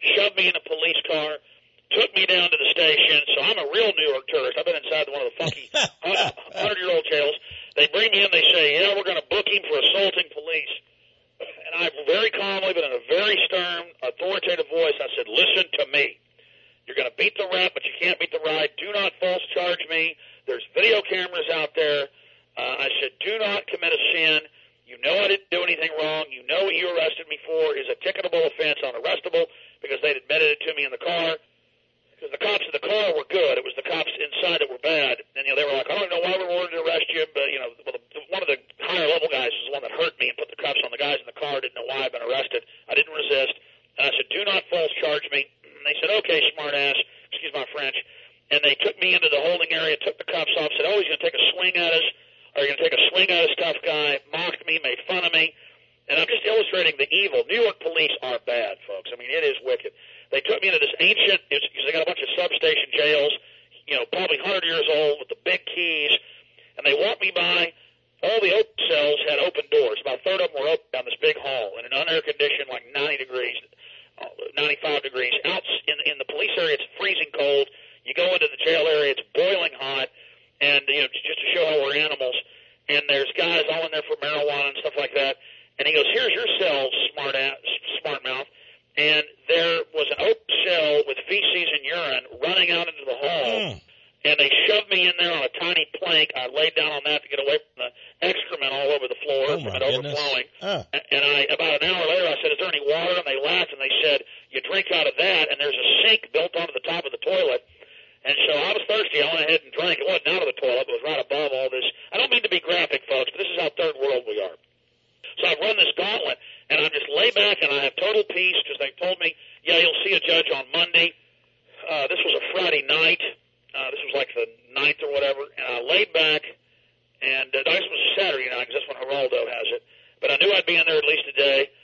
Speaker 3: shoved me in a police car, took me down to the station. So I'm a real New York tourist. I've been inside one of the funky hundred-year-old jails. They bring me in. They say, yeah, we're going to book him for assaulting police. And I very calmly, but in a very stern, authoritative voice, I said, listen to me. You're going to beat the rap, but you can't beat the ride. Do not false charge me. There's video cameras out there. Uh, I said, do not commit a sin. You know I didn't do anything wrong. You know what you arrested me for is a ticketable offense, unarrestable, because they'd admitted it to me in the car. Because the cops in the car were good. It was the cops inside that were bad. And, you know, they were like, I don't know why we were ordered to arrest you, but, you know, well, the, one of the higher-level guys was the one that hurt me and put the cuffs on the guys in the car, didn't know why I'd been arrested. I didn't resist. And I said, do not false charge me. And they said, okay, smart ass, excuse my French. And they took me into the holding area, took the cuffs off, said, oh, he's going to take a swing at us. Are you going to take a swing at us, tough guy? Mocked me, made fun of me. And I'm just illustrating the evil. New York police are bad, folks. I mean, it is wicked. They took me into this ancient, because they got a bunch of substation jails, you know, probably one hundred years old with the big keys. And they walked me by. All the open cells had open doors. About a third of them were open down this big hall in an unair-conditioned, like ninety degrees, ninety-five degrees. Out in, in the police area, it's freezing cold. You go into the jail area, it's boiling hot. And, you know, just to show how we're animals. And there's guys all in there for marijuana and stuff like that. And he goes, here's your cell, smart ass, smart mouth. And there was an open cell with feces and urine running out into the hall. Mm. And they shoved me in there on a tiny plank. I laid down on that to get away from the excrement all over the floor
Speaker 2: oh
Speaker 3: from it
Speaker 2: goodness.
Speaker 3: overflowing.
Speaker 2: Oh.
Speaker 3: And I, about an hour later, I said, is there any water? And they laughed and they said, you drink out of that. And there's a sink built onto the top of the toilet. And so I was thirsty. I went ahead and drank. It wasn't out of the toilet. It was right above all this. I don't mean to be graphic, folks, but this is how third world we are. So I've run this gauntlet, and I just lay back, and I have total peace because they told me, yeah, you'll see a judge on Monday. Uh, this was a Friday night. Uh, this was like the ninth or whatever. And I laid back, and uh, this was Saturday night because that's when Geraldo has it. But I knew I'd be in there at least a day.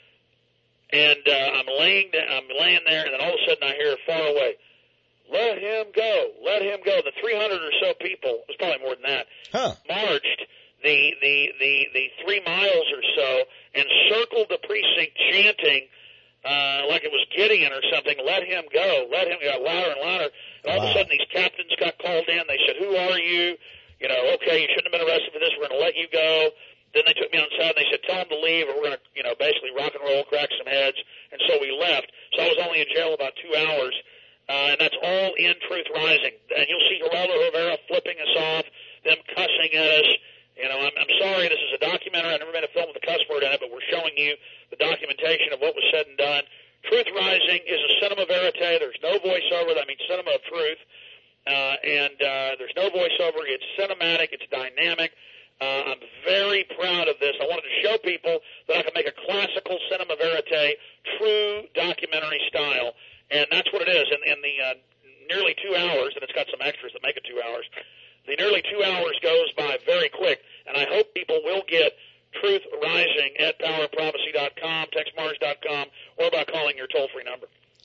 Speaker 3: And uh, I'm laying, I'm laying there, and then all of a sudden I hear far away, let him go. Let him go. The three hundred or so people, it was probably more than that,
Speaker 2: huh.
Speaker 3: marched the, the, the, the three miles or so and circled the precinct chanting uh, like it was Gideon or something, let him go. Let him go. Louder and louder. And all wow. of a sudden these captains got called in. They said, who are you? You know, okay, you shouldn't have been arrested for this. We're going to let you go. Then they took me outside and they said, tell them to leave or we're going to, you know, basically rock and roll, crack some heads. And so we left. So I was only in jail about two hours. Uh, and that's all in Truth Rising. And you'll see Geraldo Rivera flipping us off, them cussing at us. You know, I'm, I'm sorry, this is a documentary. I've never made a film with a cuss word in it, but we're showing you the documentation of what was said and done. Truth Rising is a cinema verite. There's no voiceover. That means cinema of truth. Uh, and uh, there's no voiceover. It's cinematic. It's dynamic. Uh, I'm very proud of this. I wanted to show people that I can make a classical cinema verite, true documentary style. And that's what it is. In, in the uh, nearly two hours, and it's got some extras that make it two hours, the nearly two hours goes by very quick. And I hope people will get Truth Rising at power of prophecy dot com, text mars dot com, or by calling your toll-free number.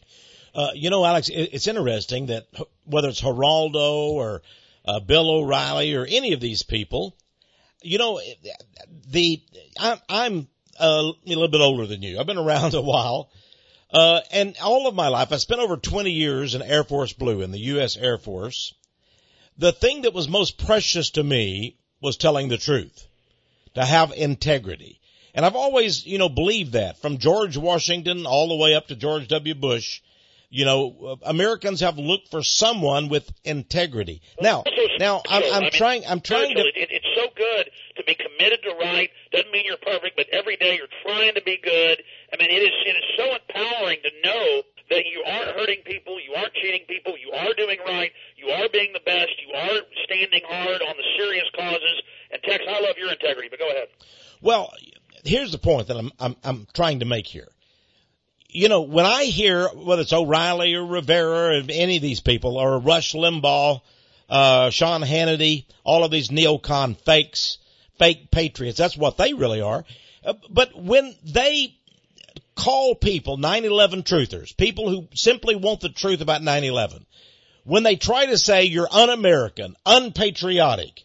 Speaker 2: Uh, you know, Alex, it's interesting that whether it's Geraldo or uh, Bill O'Reilly or any of these people, you know, the I'm, I'm a little bit older than you. I've been around a while. Uh, and all of my life, I spent over twenty years in Air Force Blue in the U S Air Force. The thing that was most precious to me was telling the truth, to have integrity. And I've always, you know, believed that from George Washington all the way up to George W. Bush. You know, Americans have looked for someone with integrity. Now, now I'm, I'm
Speaker 3: I mean,
Speaker 2: trying, I'm trying to.
Speaker 3: It, it's so good to be committed to right. Doesn't mean you're perfect, but every day you're trying to be good. I mean, it is, it is so empowering to know that you aren't hurting people, you aren't cheating people, you are doing right, you are being the best, you are standing hard on the serious causes. And Tex, I love your integrity, but go ahead.
Speaker 2: Well, here's the point that I'm, I'm, I'm trying to make here. You know, when I hear, whether it's O'Reilly or Rivera or any of these people, or Rush Limbaugh, uh, Sean Hannity, all of these neocon fakes, fake patriots, that's what they really are. Uh, but when they call people nine eleven truthers, people who simply want the truth about nine eleven, when they try to say you're un-American, unpatriotic,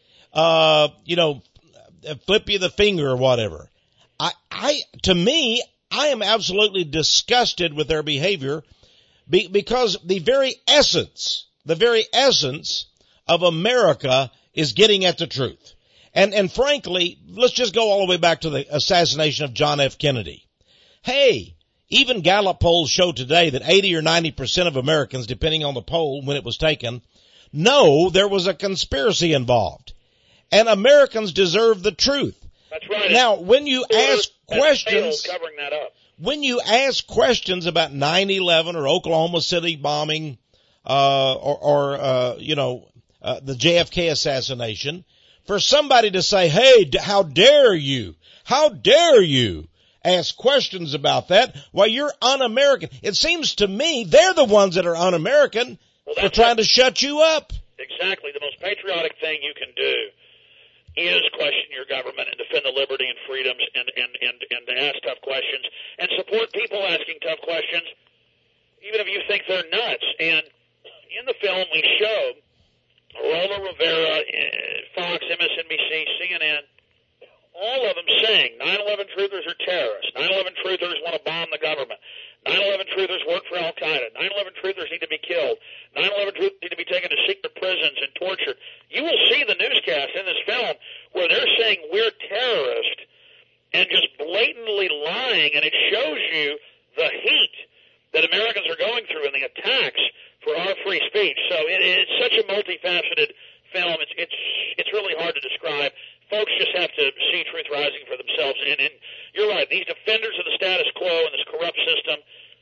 Speaker 2: uh, you know, flip you the finger or whatever, I, I, to me, I am absolutely disgusted with their behavior Be, because the very essence, the very essence of America is getting at the truth. And, and frankly, let's just go all the way back to the assassination of John F. Kennedy. Hey, even Gallup polls show today that eighty or ninety percent of Americans, depending on the poll when it was taken, know there was a conspiracy involved. And Americans deserve the truth.
Speaker 3: That's right.
Speaker 2: Now, when you ask questions,
Speaker 3: covering that up.
Speaker 2: when you ask questions about nine eleven or Oklahoma City bombing, uh, or, or uh, you know, uh, the J F K assassination, for somebody to say, hey, d- how dare you? How dare you ask questions about that? Well, you're un-American. It seems to me they're the ones that are un-American
Speaker 3: well,
Speaker 2: for trying to shut you up.
Speaker 3: Exactly. The most patriotic thing you can do is question your government and defend the liberty and freedoms and, and, and, and to ask tough questions and support people asking tough questions, even if you think they're nuts. And in the film we showed Rollo Rivera, Fox, M S N B C, C N N, all of them saying nine eleven truthers are terrorists. nine eleven truthers want to bomb the government. nine eleven truthers work for Al-Qaeda. nine eleven truthers need to be killed. nine eleven truthers need to be taken to secret prisons and tortured. You will see the newscast in this film where they're saying we're terrorists and just blatantly lying, and it shows you the heat that Americans are going through and the attacks for our free speech. So it, it's such a multifaceted film. It's, it's, it's really hard to describe. Folks just have to see Truth Rising for themselves. And, and you're right, these defenders of the status quo and this corrupt system,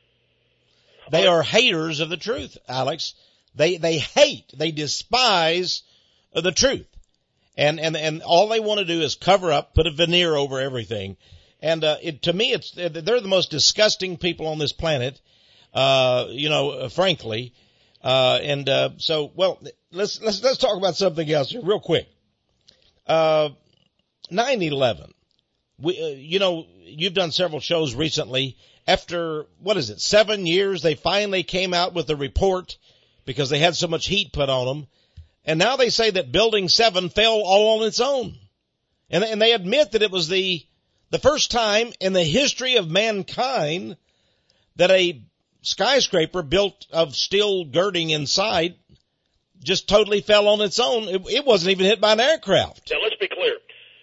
Speaker 2: they are haters of the truth, Alex. They they hate, they despise the truth. And and and all they want to do is cover up, put a veneer over everything. And uh, it, to me, it's they're the most disgusting people on this planet, uh, you know, frankly. Uh, and uh, so, well, let's let's let's talk about something else here real quick. Uh, nine eleven. We, uh, you know, you've done several shows recently. After, what is it, seven years, they finally came out with a report because they had so much heat put on them. And now they say that Building seven fell all on its own. And, and they admit that it was the, the first time in the history of mankind that a skyscraper built of steel girding inside just totally fell on its own. It, it wasn't even hit by an aircraft.
Speaker 3: Now, let's be clear.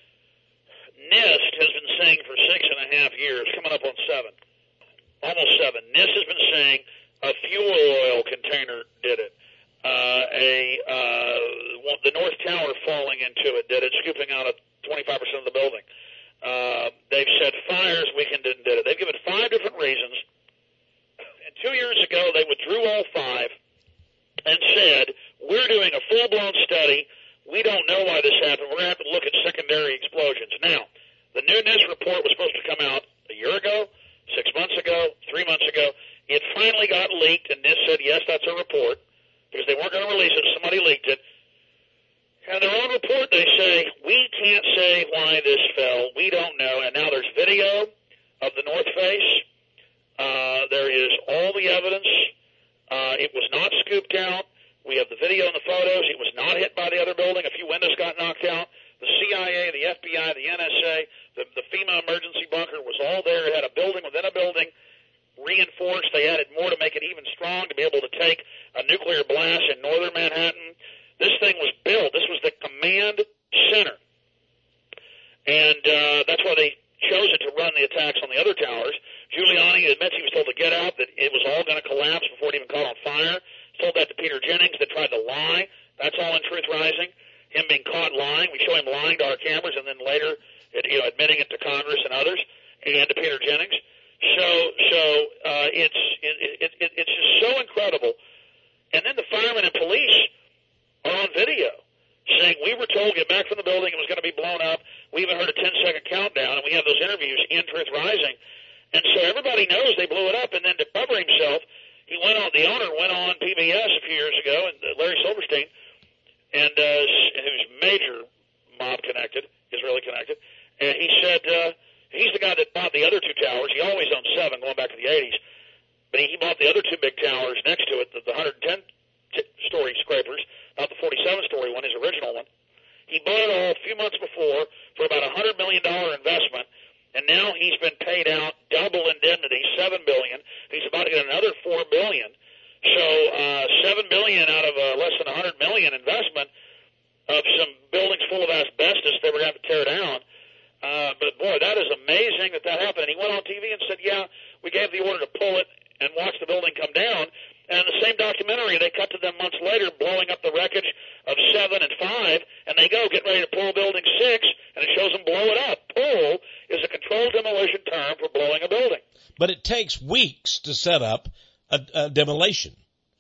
Speaker 3: NIST has been saying for six and a half years, coming up on seven, almost seven, NIST has been saying a fuel oil container did it. Uh, a uh, the North Tower falling into it did it, scooping out a twenty-five percent of the building. Uh, they've said fires weekend didn't did it. They've given five different reasons. And two years ago, they withdrew all five and said, we're doing a full-blown study. We don't know why this happened. We're going to have to look at secondary explosions. Now, the new NIST report was supposed to come out a year ago, six months ago, three months ago. It finally got leaked, and NIST said, yes, that's a report, because they weren't going to release it. Somebody leaked it. And their own report, they say, we can't say why this fell. We don't know. And now there's video of the North Face. Uh, there is all the evidence. Uh, it was not scooped out. We have the video and the photos. It was not hit by the other building. A few windows got knocked out. The C I A, the F B I, the N S A, the, the FEMA emergency bunker was all there. It had a building within a building, reinforced. They added more to make it even strong to be able to take a nuclear blast in northern Manhattan. This thing was built. This was the command center. And uh, that's why they chose it to run the attacks on the other towers. Giuliani admits he was told to get out, that it was all going to collapse before it even caught on fire. Told that to Peter Jennings that tried to lie. That's all in Truth Rising. Him being caught lying. We show him lying to our cameras and then later it, you know, admitting it to Congress and others and to Peter Jennings. So so uh, it's it, it, it, it's just so incredible. And then the firemen and police are on video saying we were told get back from the building, it was going to be blown up. We even heard a ten-second countdown, and we have those interviews in Truth Rising. And so everybody knows they blew it up. And then to cover himself, he went on, the owner went on P B S a few years ago, and uh, Larry Silverstein, and uh, who's major mob connected, Israeli connected, and he said uh, he's the guy that bought the other two towers. He always owned seven, going back to the eighties, but he, he bought the other two big towers next to it, the, the one hundred ten story scrapers, not the forty-seven story one, his original one. He bought it all a few months before for about a one hundred million dollars investment. And now he's been paid out double indemnity, seven billion dollars. He's about to get another four billion dollars. So uh, seven billion dollars out of a less than one hundred million dollars investment of some buildings full of asbestos they were going to have to tear down. Uh, but, boy, that is amazing that that happened. And he went on T V and said, yeah, we gave the order to pull it and watch the building come down. And in the same documentary, they cut to them months later blowing up the wreckage of seven and five, and they go get ready to pull building six, and it shows them blow it up. Pull is a controlled demolition term for blowing a building.
Speaker 2: But it takes weeks to set up a, a demolition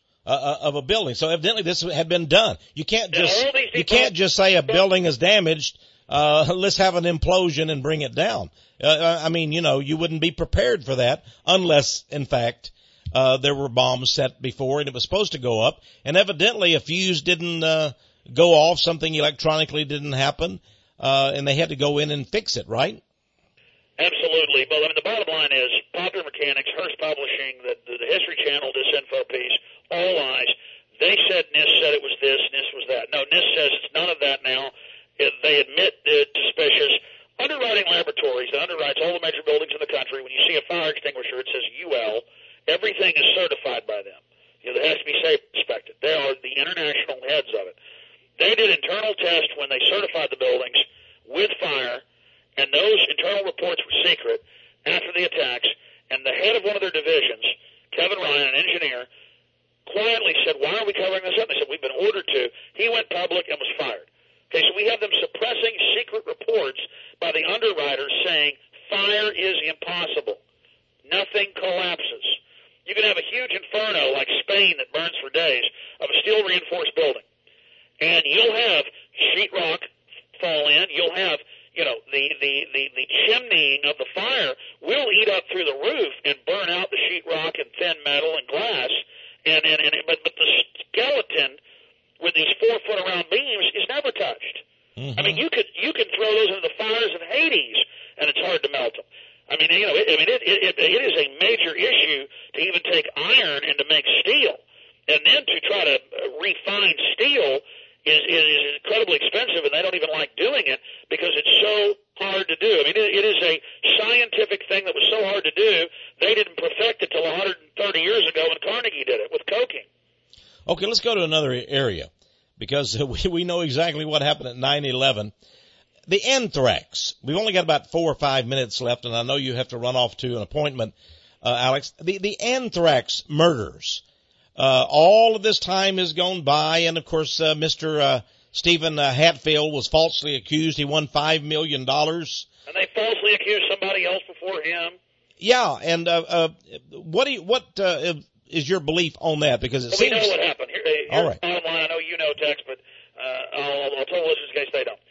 Speaker 2: uh, of a building. So evidently this had been done. You can't just you can't just say a building is damaged. Uh, let's have an implosion and bring it down. Uh, I mean, you know, you wouldn't be prepared for that unless, in fact, uh, there were bombs set before and it was supposed to go up. And evidently a fuse didn't uh, go off, something electronically didn't happen, uh, and they had to go in and fix it, right?
Speaker 3: Absolutely. But I mean, the bottom line is Popular Mechanics, Hearst Publishing, the, the, the History Channel, Disinfo piece, all lies. They said NIST said it was this, NIST was that. No, NIST says it's none of that now. It, they admit it's suspicious. Underwriting Laboratories that underwrites all the major buildings in the country, when you see a fire extinguisher, it says U L. Everything is certified by them. You know, it has to be safe inspected. They are the international heads of it. They did internal tests when they certified the buildings with fire, and those internal reports were secret after the attacks, and the head of one of their divisions, Kevin Ryan, an engineer, quietly said, why are we covering this up? They said, we've been ordered to. He went public and was fired. Okay, so we have them suppressing secret reports by the underwriters saying fire is impossible. Nothing collapses. You can have a huge inferno like Spain that burns for days of a steel-reinforced building, and you'll have sheetrock fall in. You'll have, you know, the, the, the, the chimneying of the fire will eat up through the roof and burn out the sheetrock and thin metal and glass, and, and, and but, but the skeleton with these four-foot-around beams is never touched. Mm-hmm. I mean, you could you could throw those into the fires of Hades, and it's hard to melt them. I mean, you know, it, I mean, it, it, it is a major issue to even take iron and to make steel, and then to try to refine steel is, is, is incredibly expensive, and they don't even like doing it because it's so hard to do. I mean, it, it is a scientific thing that was so hard to do, they didn't perfect it till one hundred thirty years ago when Carnegie did it with coking.
Speaker 2: Okay, let's go to another area, because we, we know exactly what happened at nine eleven. The anthrax. We've only got about four or five minutes left, and I know you have to run off to an appointment, uh, Alex. The, the anthrax murders. Uh, all of this time has gone by, and of course, uh, Mister Uh, Stephen uh, Hatfield was falsely accused. He won five million dollars.
Speaker 3: And they falsely accused somebody else before him.
Speaker 2: Yeah, and uh, uh, what do you, what uh, is your belief on that? Because it
Speaker 3: well,
Speaker 2: seems...
Speaker 3: We know what happened. Here, here's
Speaker 2: all right.
Speaker 3: Bottom line, I know you know, Tex, but uh, I'll, I'll tell the listeners in case they don't.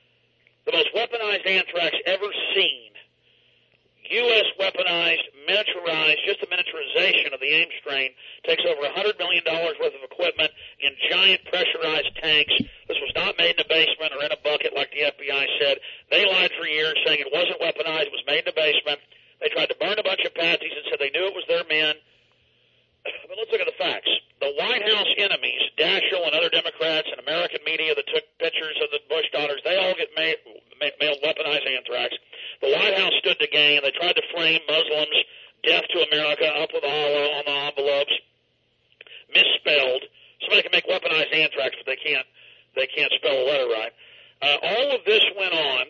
Speaker 3: The most weaponized anthrax ever seen, U S weaponized, miniaturized, just the miniaturization of the AIM strain takes over one hundred million dollars worth of equipment in giant pressurized tanks. This was not made in a basement or in a bucket like the F B I said. They lied for years saying it wasn't weaponized, it was made in a basement. They tried to burn a bunch of patsies and said they knew it was their men. But let's look at the facts. The White House enemies, Daschle and other Democrats and American media that took pictures of the Bush daughters, they all get mailed, mailed weaponized anthrax. The White House stood to gain. They tried to frame Muslims, death to America, up with a hollow on the envelopes, misspelled. Somebody can make weaponized anthrax, but they can't, they can't spell a letter right. Uh, all of this went on.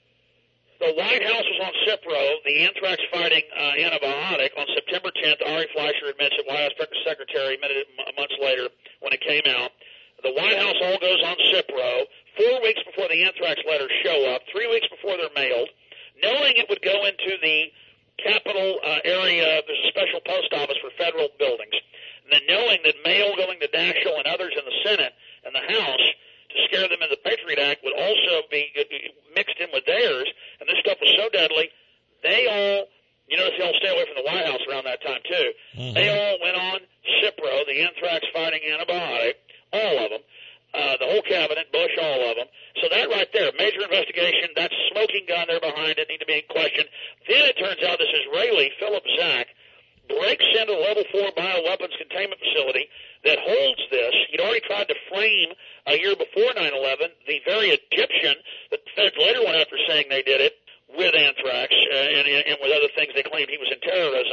Speaker 3: The White House was on Cipro, the anthrax-fighting uh, antibiotic. On September tenth, Ari Fleischer admits it. White House Secretary admitted it m- months later when it came out. The White House all goes on Cipro four weeks before the anthrax letters show up, three weeks before they're mailed, knowing it would go into the Capitol uh, area. There's a special post office for federal buildings. And then knowing that mail going to Daschle and others in the Senate and the House to scare them in the Patriot Act would also be mixed in with theirs, and this stuff was so deadly, they all, you notice they all stay away from the White House around that time too, mm-hmm. They all went on Cipro, the anthrax-fighting antibiotic, all of them, uh, the whole cabinet, Bush, all of them. So that right there, major investigation, that smoking gun there behind it, need to be questioned. Then it turns out this Israeli, Philip Zach, breaks into the level four bioweapons containment facility that holds this. He'd already tried to frame a year before nine eleven the very Egyptian that the Feds later went after saying they did it with anthrax uh, and, and with other things they claimed he was in terrorism.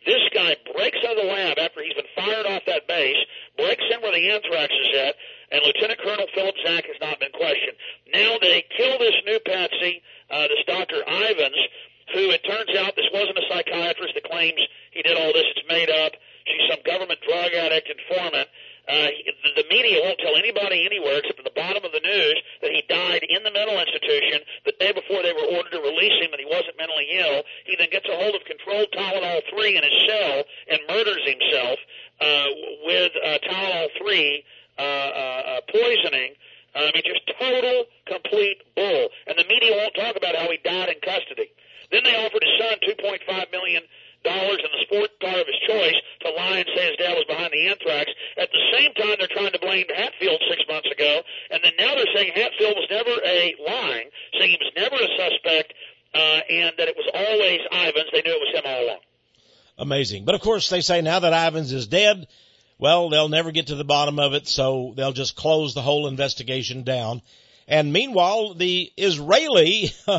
Speaker 3: This guy breaks out of the lab after he's been fired off that base, breaks in where the anthrax is at, and Lieutenant Colonel Philip Zach has not been questioned. Now they kill this new patsy, uh, this Doctor Ivans, who it turns out this wasn't a psychiatrist that claims he did all this. It's made up. She's some government drug addict informant. Uh, the, the media won't tell anybody anywhere except at the bottom of the news that he died in the mental institution the day before they were ordered to release him, and he wasn't mentally ill. He then gets a hold of controlled Tylenol three in his cell and murders himself uh, with uh, Tylenol three uh, uh, poisoning. I mean, just total, complete bull. And the media won't talk about how he died in custody. Then they offered his son two point five million dollars in the sport car of his choice to lie and say his dad was behind the anthrax. At the same time, they're trying to blame Hatfield six months ago, and then now they're saying Hatfield was never a lying, saying he was never a suspect, uh, and that it was always Ivans. They knew it was him all along.
Speaker 2: Amazing. But, of course, they say now that Ivans is dead, well, they'll never get to the bottom of it, so they'll just close the whole investigation down. And meanwhile, the Israeli uh,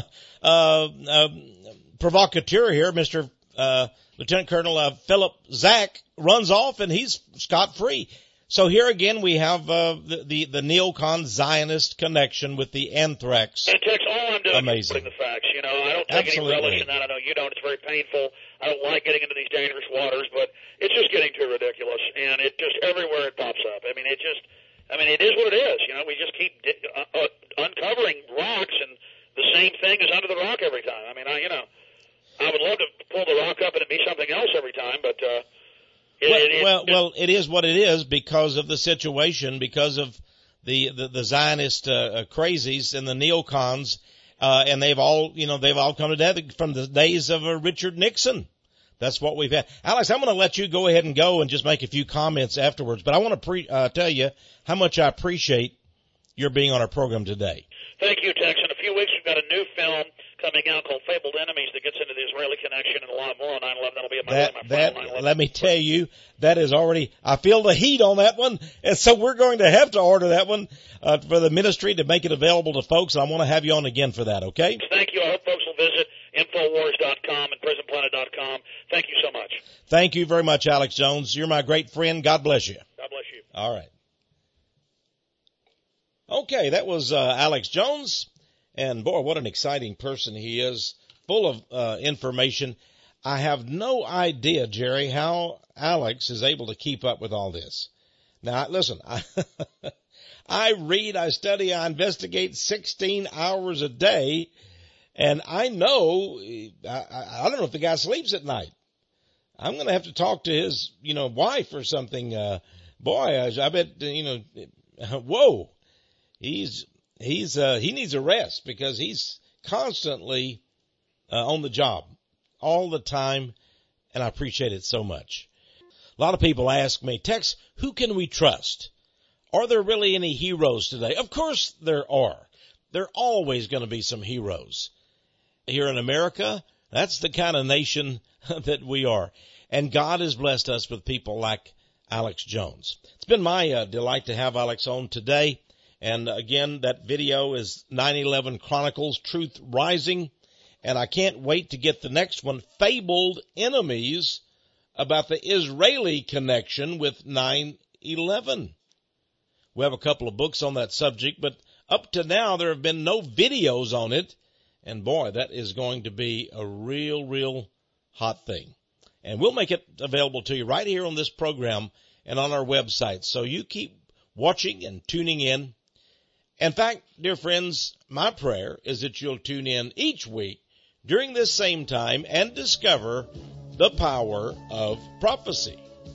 Speaker 2: uh, provocateur here, Mister Uh, Lieutenant Colonel uh, Philip Zach, runs off and he's scot-free. So here again we have uh, the, the, the neocon Zionist connection with the anthrax.
Speaker 3: And Tex, all I'm doing
Speaker 2: Amazing.
Speaker 3: is putting the facts. You know, I don't take
Speaker 2: Absolutely.
Speaker 3: any relish in that. I know you don't. It's very painful. I don't like getting into these dangerous waters, but it's just getting too ridiculous. And it just, everywhere it pops up. I mean, it just, I mean, it is what it is. You know, we just keep uh, uh, uncovering rocks, and the same thing is under the rock every time. I mean, I, you know. I would love to pull the rock up and it be something else every time, but uh, it,
Speaker 2: well,
Speaker 3: it, it,
Speaker 2: well,
Speaker 3: it,
Speaker 2: well, it is what it is because of the situation, because of the the, the Zionist uh, crazies and the neocons, uh, and they've all, you know, they've all come together from the days of uh, Richard Nixon. That's what we've had. Alex, I'm going to let you go ahead and go and just make a few comments afterwards, but I want to pre- uh, tell you how much I appreciate your being on our program today.
Speaker 3: Thank you, Tex. In a few weeks, we've got a new film coming out called Fabled Enemies that gets into the Israeli connection and a lot more on nine eleven. That'll be at my,
Speaker 2: that,
Speaker 3: my
Speaker 2: that,
Speaker 3: final
Speaker 2: let me tell you, that is already, I feel the heat on that one, and so we're going to have to order that one uh, for the ministry to make it available to folks, and I want to have you on again for that, okay?
Speaker 3: Thank you. I hope folks will visit Infowars dot com and Prison Planet dot com. Thank you so much.
Speaker 2: Thank you very much, Alex Jones. You're my great friend. God bless you.
Speaker 3: God bless you.
Speaker 2: All right. Okay, that was uh, Alex Jones, and boy, what an exciting person he is, full of uh, information. I have no idea, Jerry, how Alex is able to keep up with all this. Now, listen, I, I read, I study, I investigate sixteen hours a day, and I know, I, I don't know if the guy sleeps at night. I'm going to have to talk to his, you know, wife or something. Uh, boy, I, I bet, you know, whoa. He's, he's, uh, he needs a rest because he's constantly, uh, on the job all the time. And I appreciate it so much. A lot of people ask me, Tex, who can we trust? Are there really any heroes today? Of course there are. There are always going to be some heroes. Here in America, that's the kind of nation that we are. And God has blessed us with people like Alex Jones. It's been my uh, delight to have Alex on today. And again, that video is nine eleven Chronicles Truth Rising. And I can't wait to get the next one, Fabled Enemies, about the Israeli connection with nine eleven. We have a couple of books on that subject, but up to now there have been no videos on it. And boy, that is going to be a real, real hot thing. And we'll make it available to you right here on this program and on our website. So you keep watching and tuning in. In fact, dear friends, my prayer is that you'll tune in each week during this same time and discover the power of prophecy.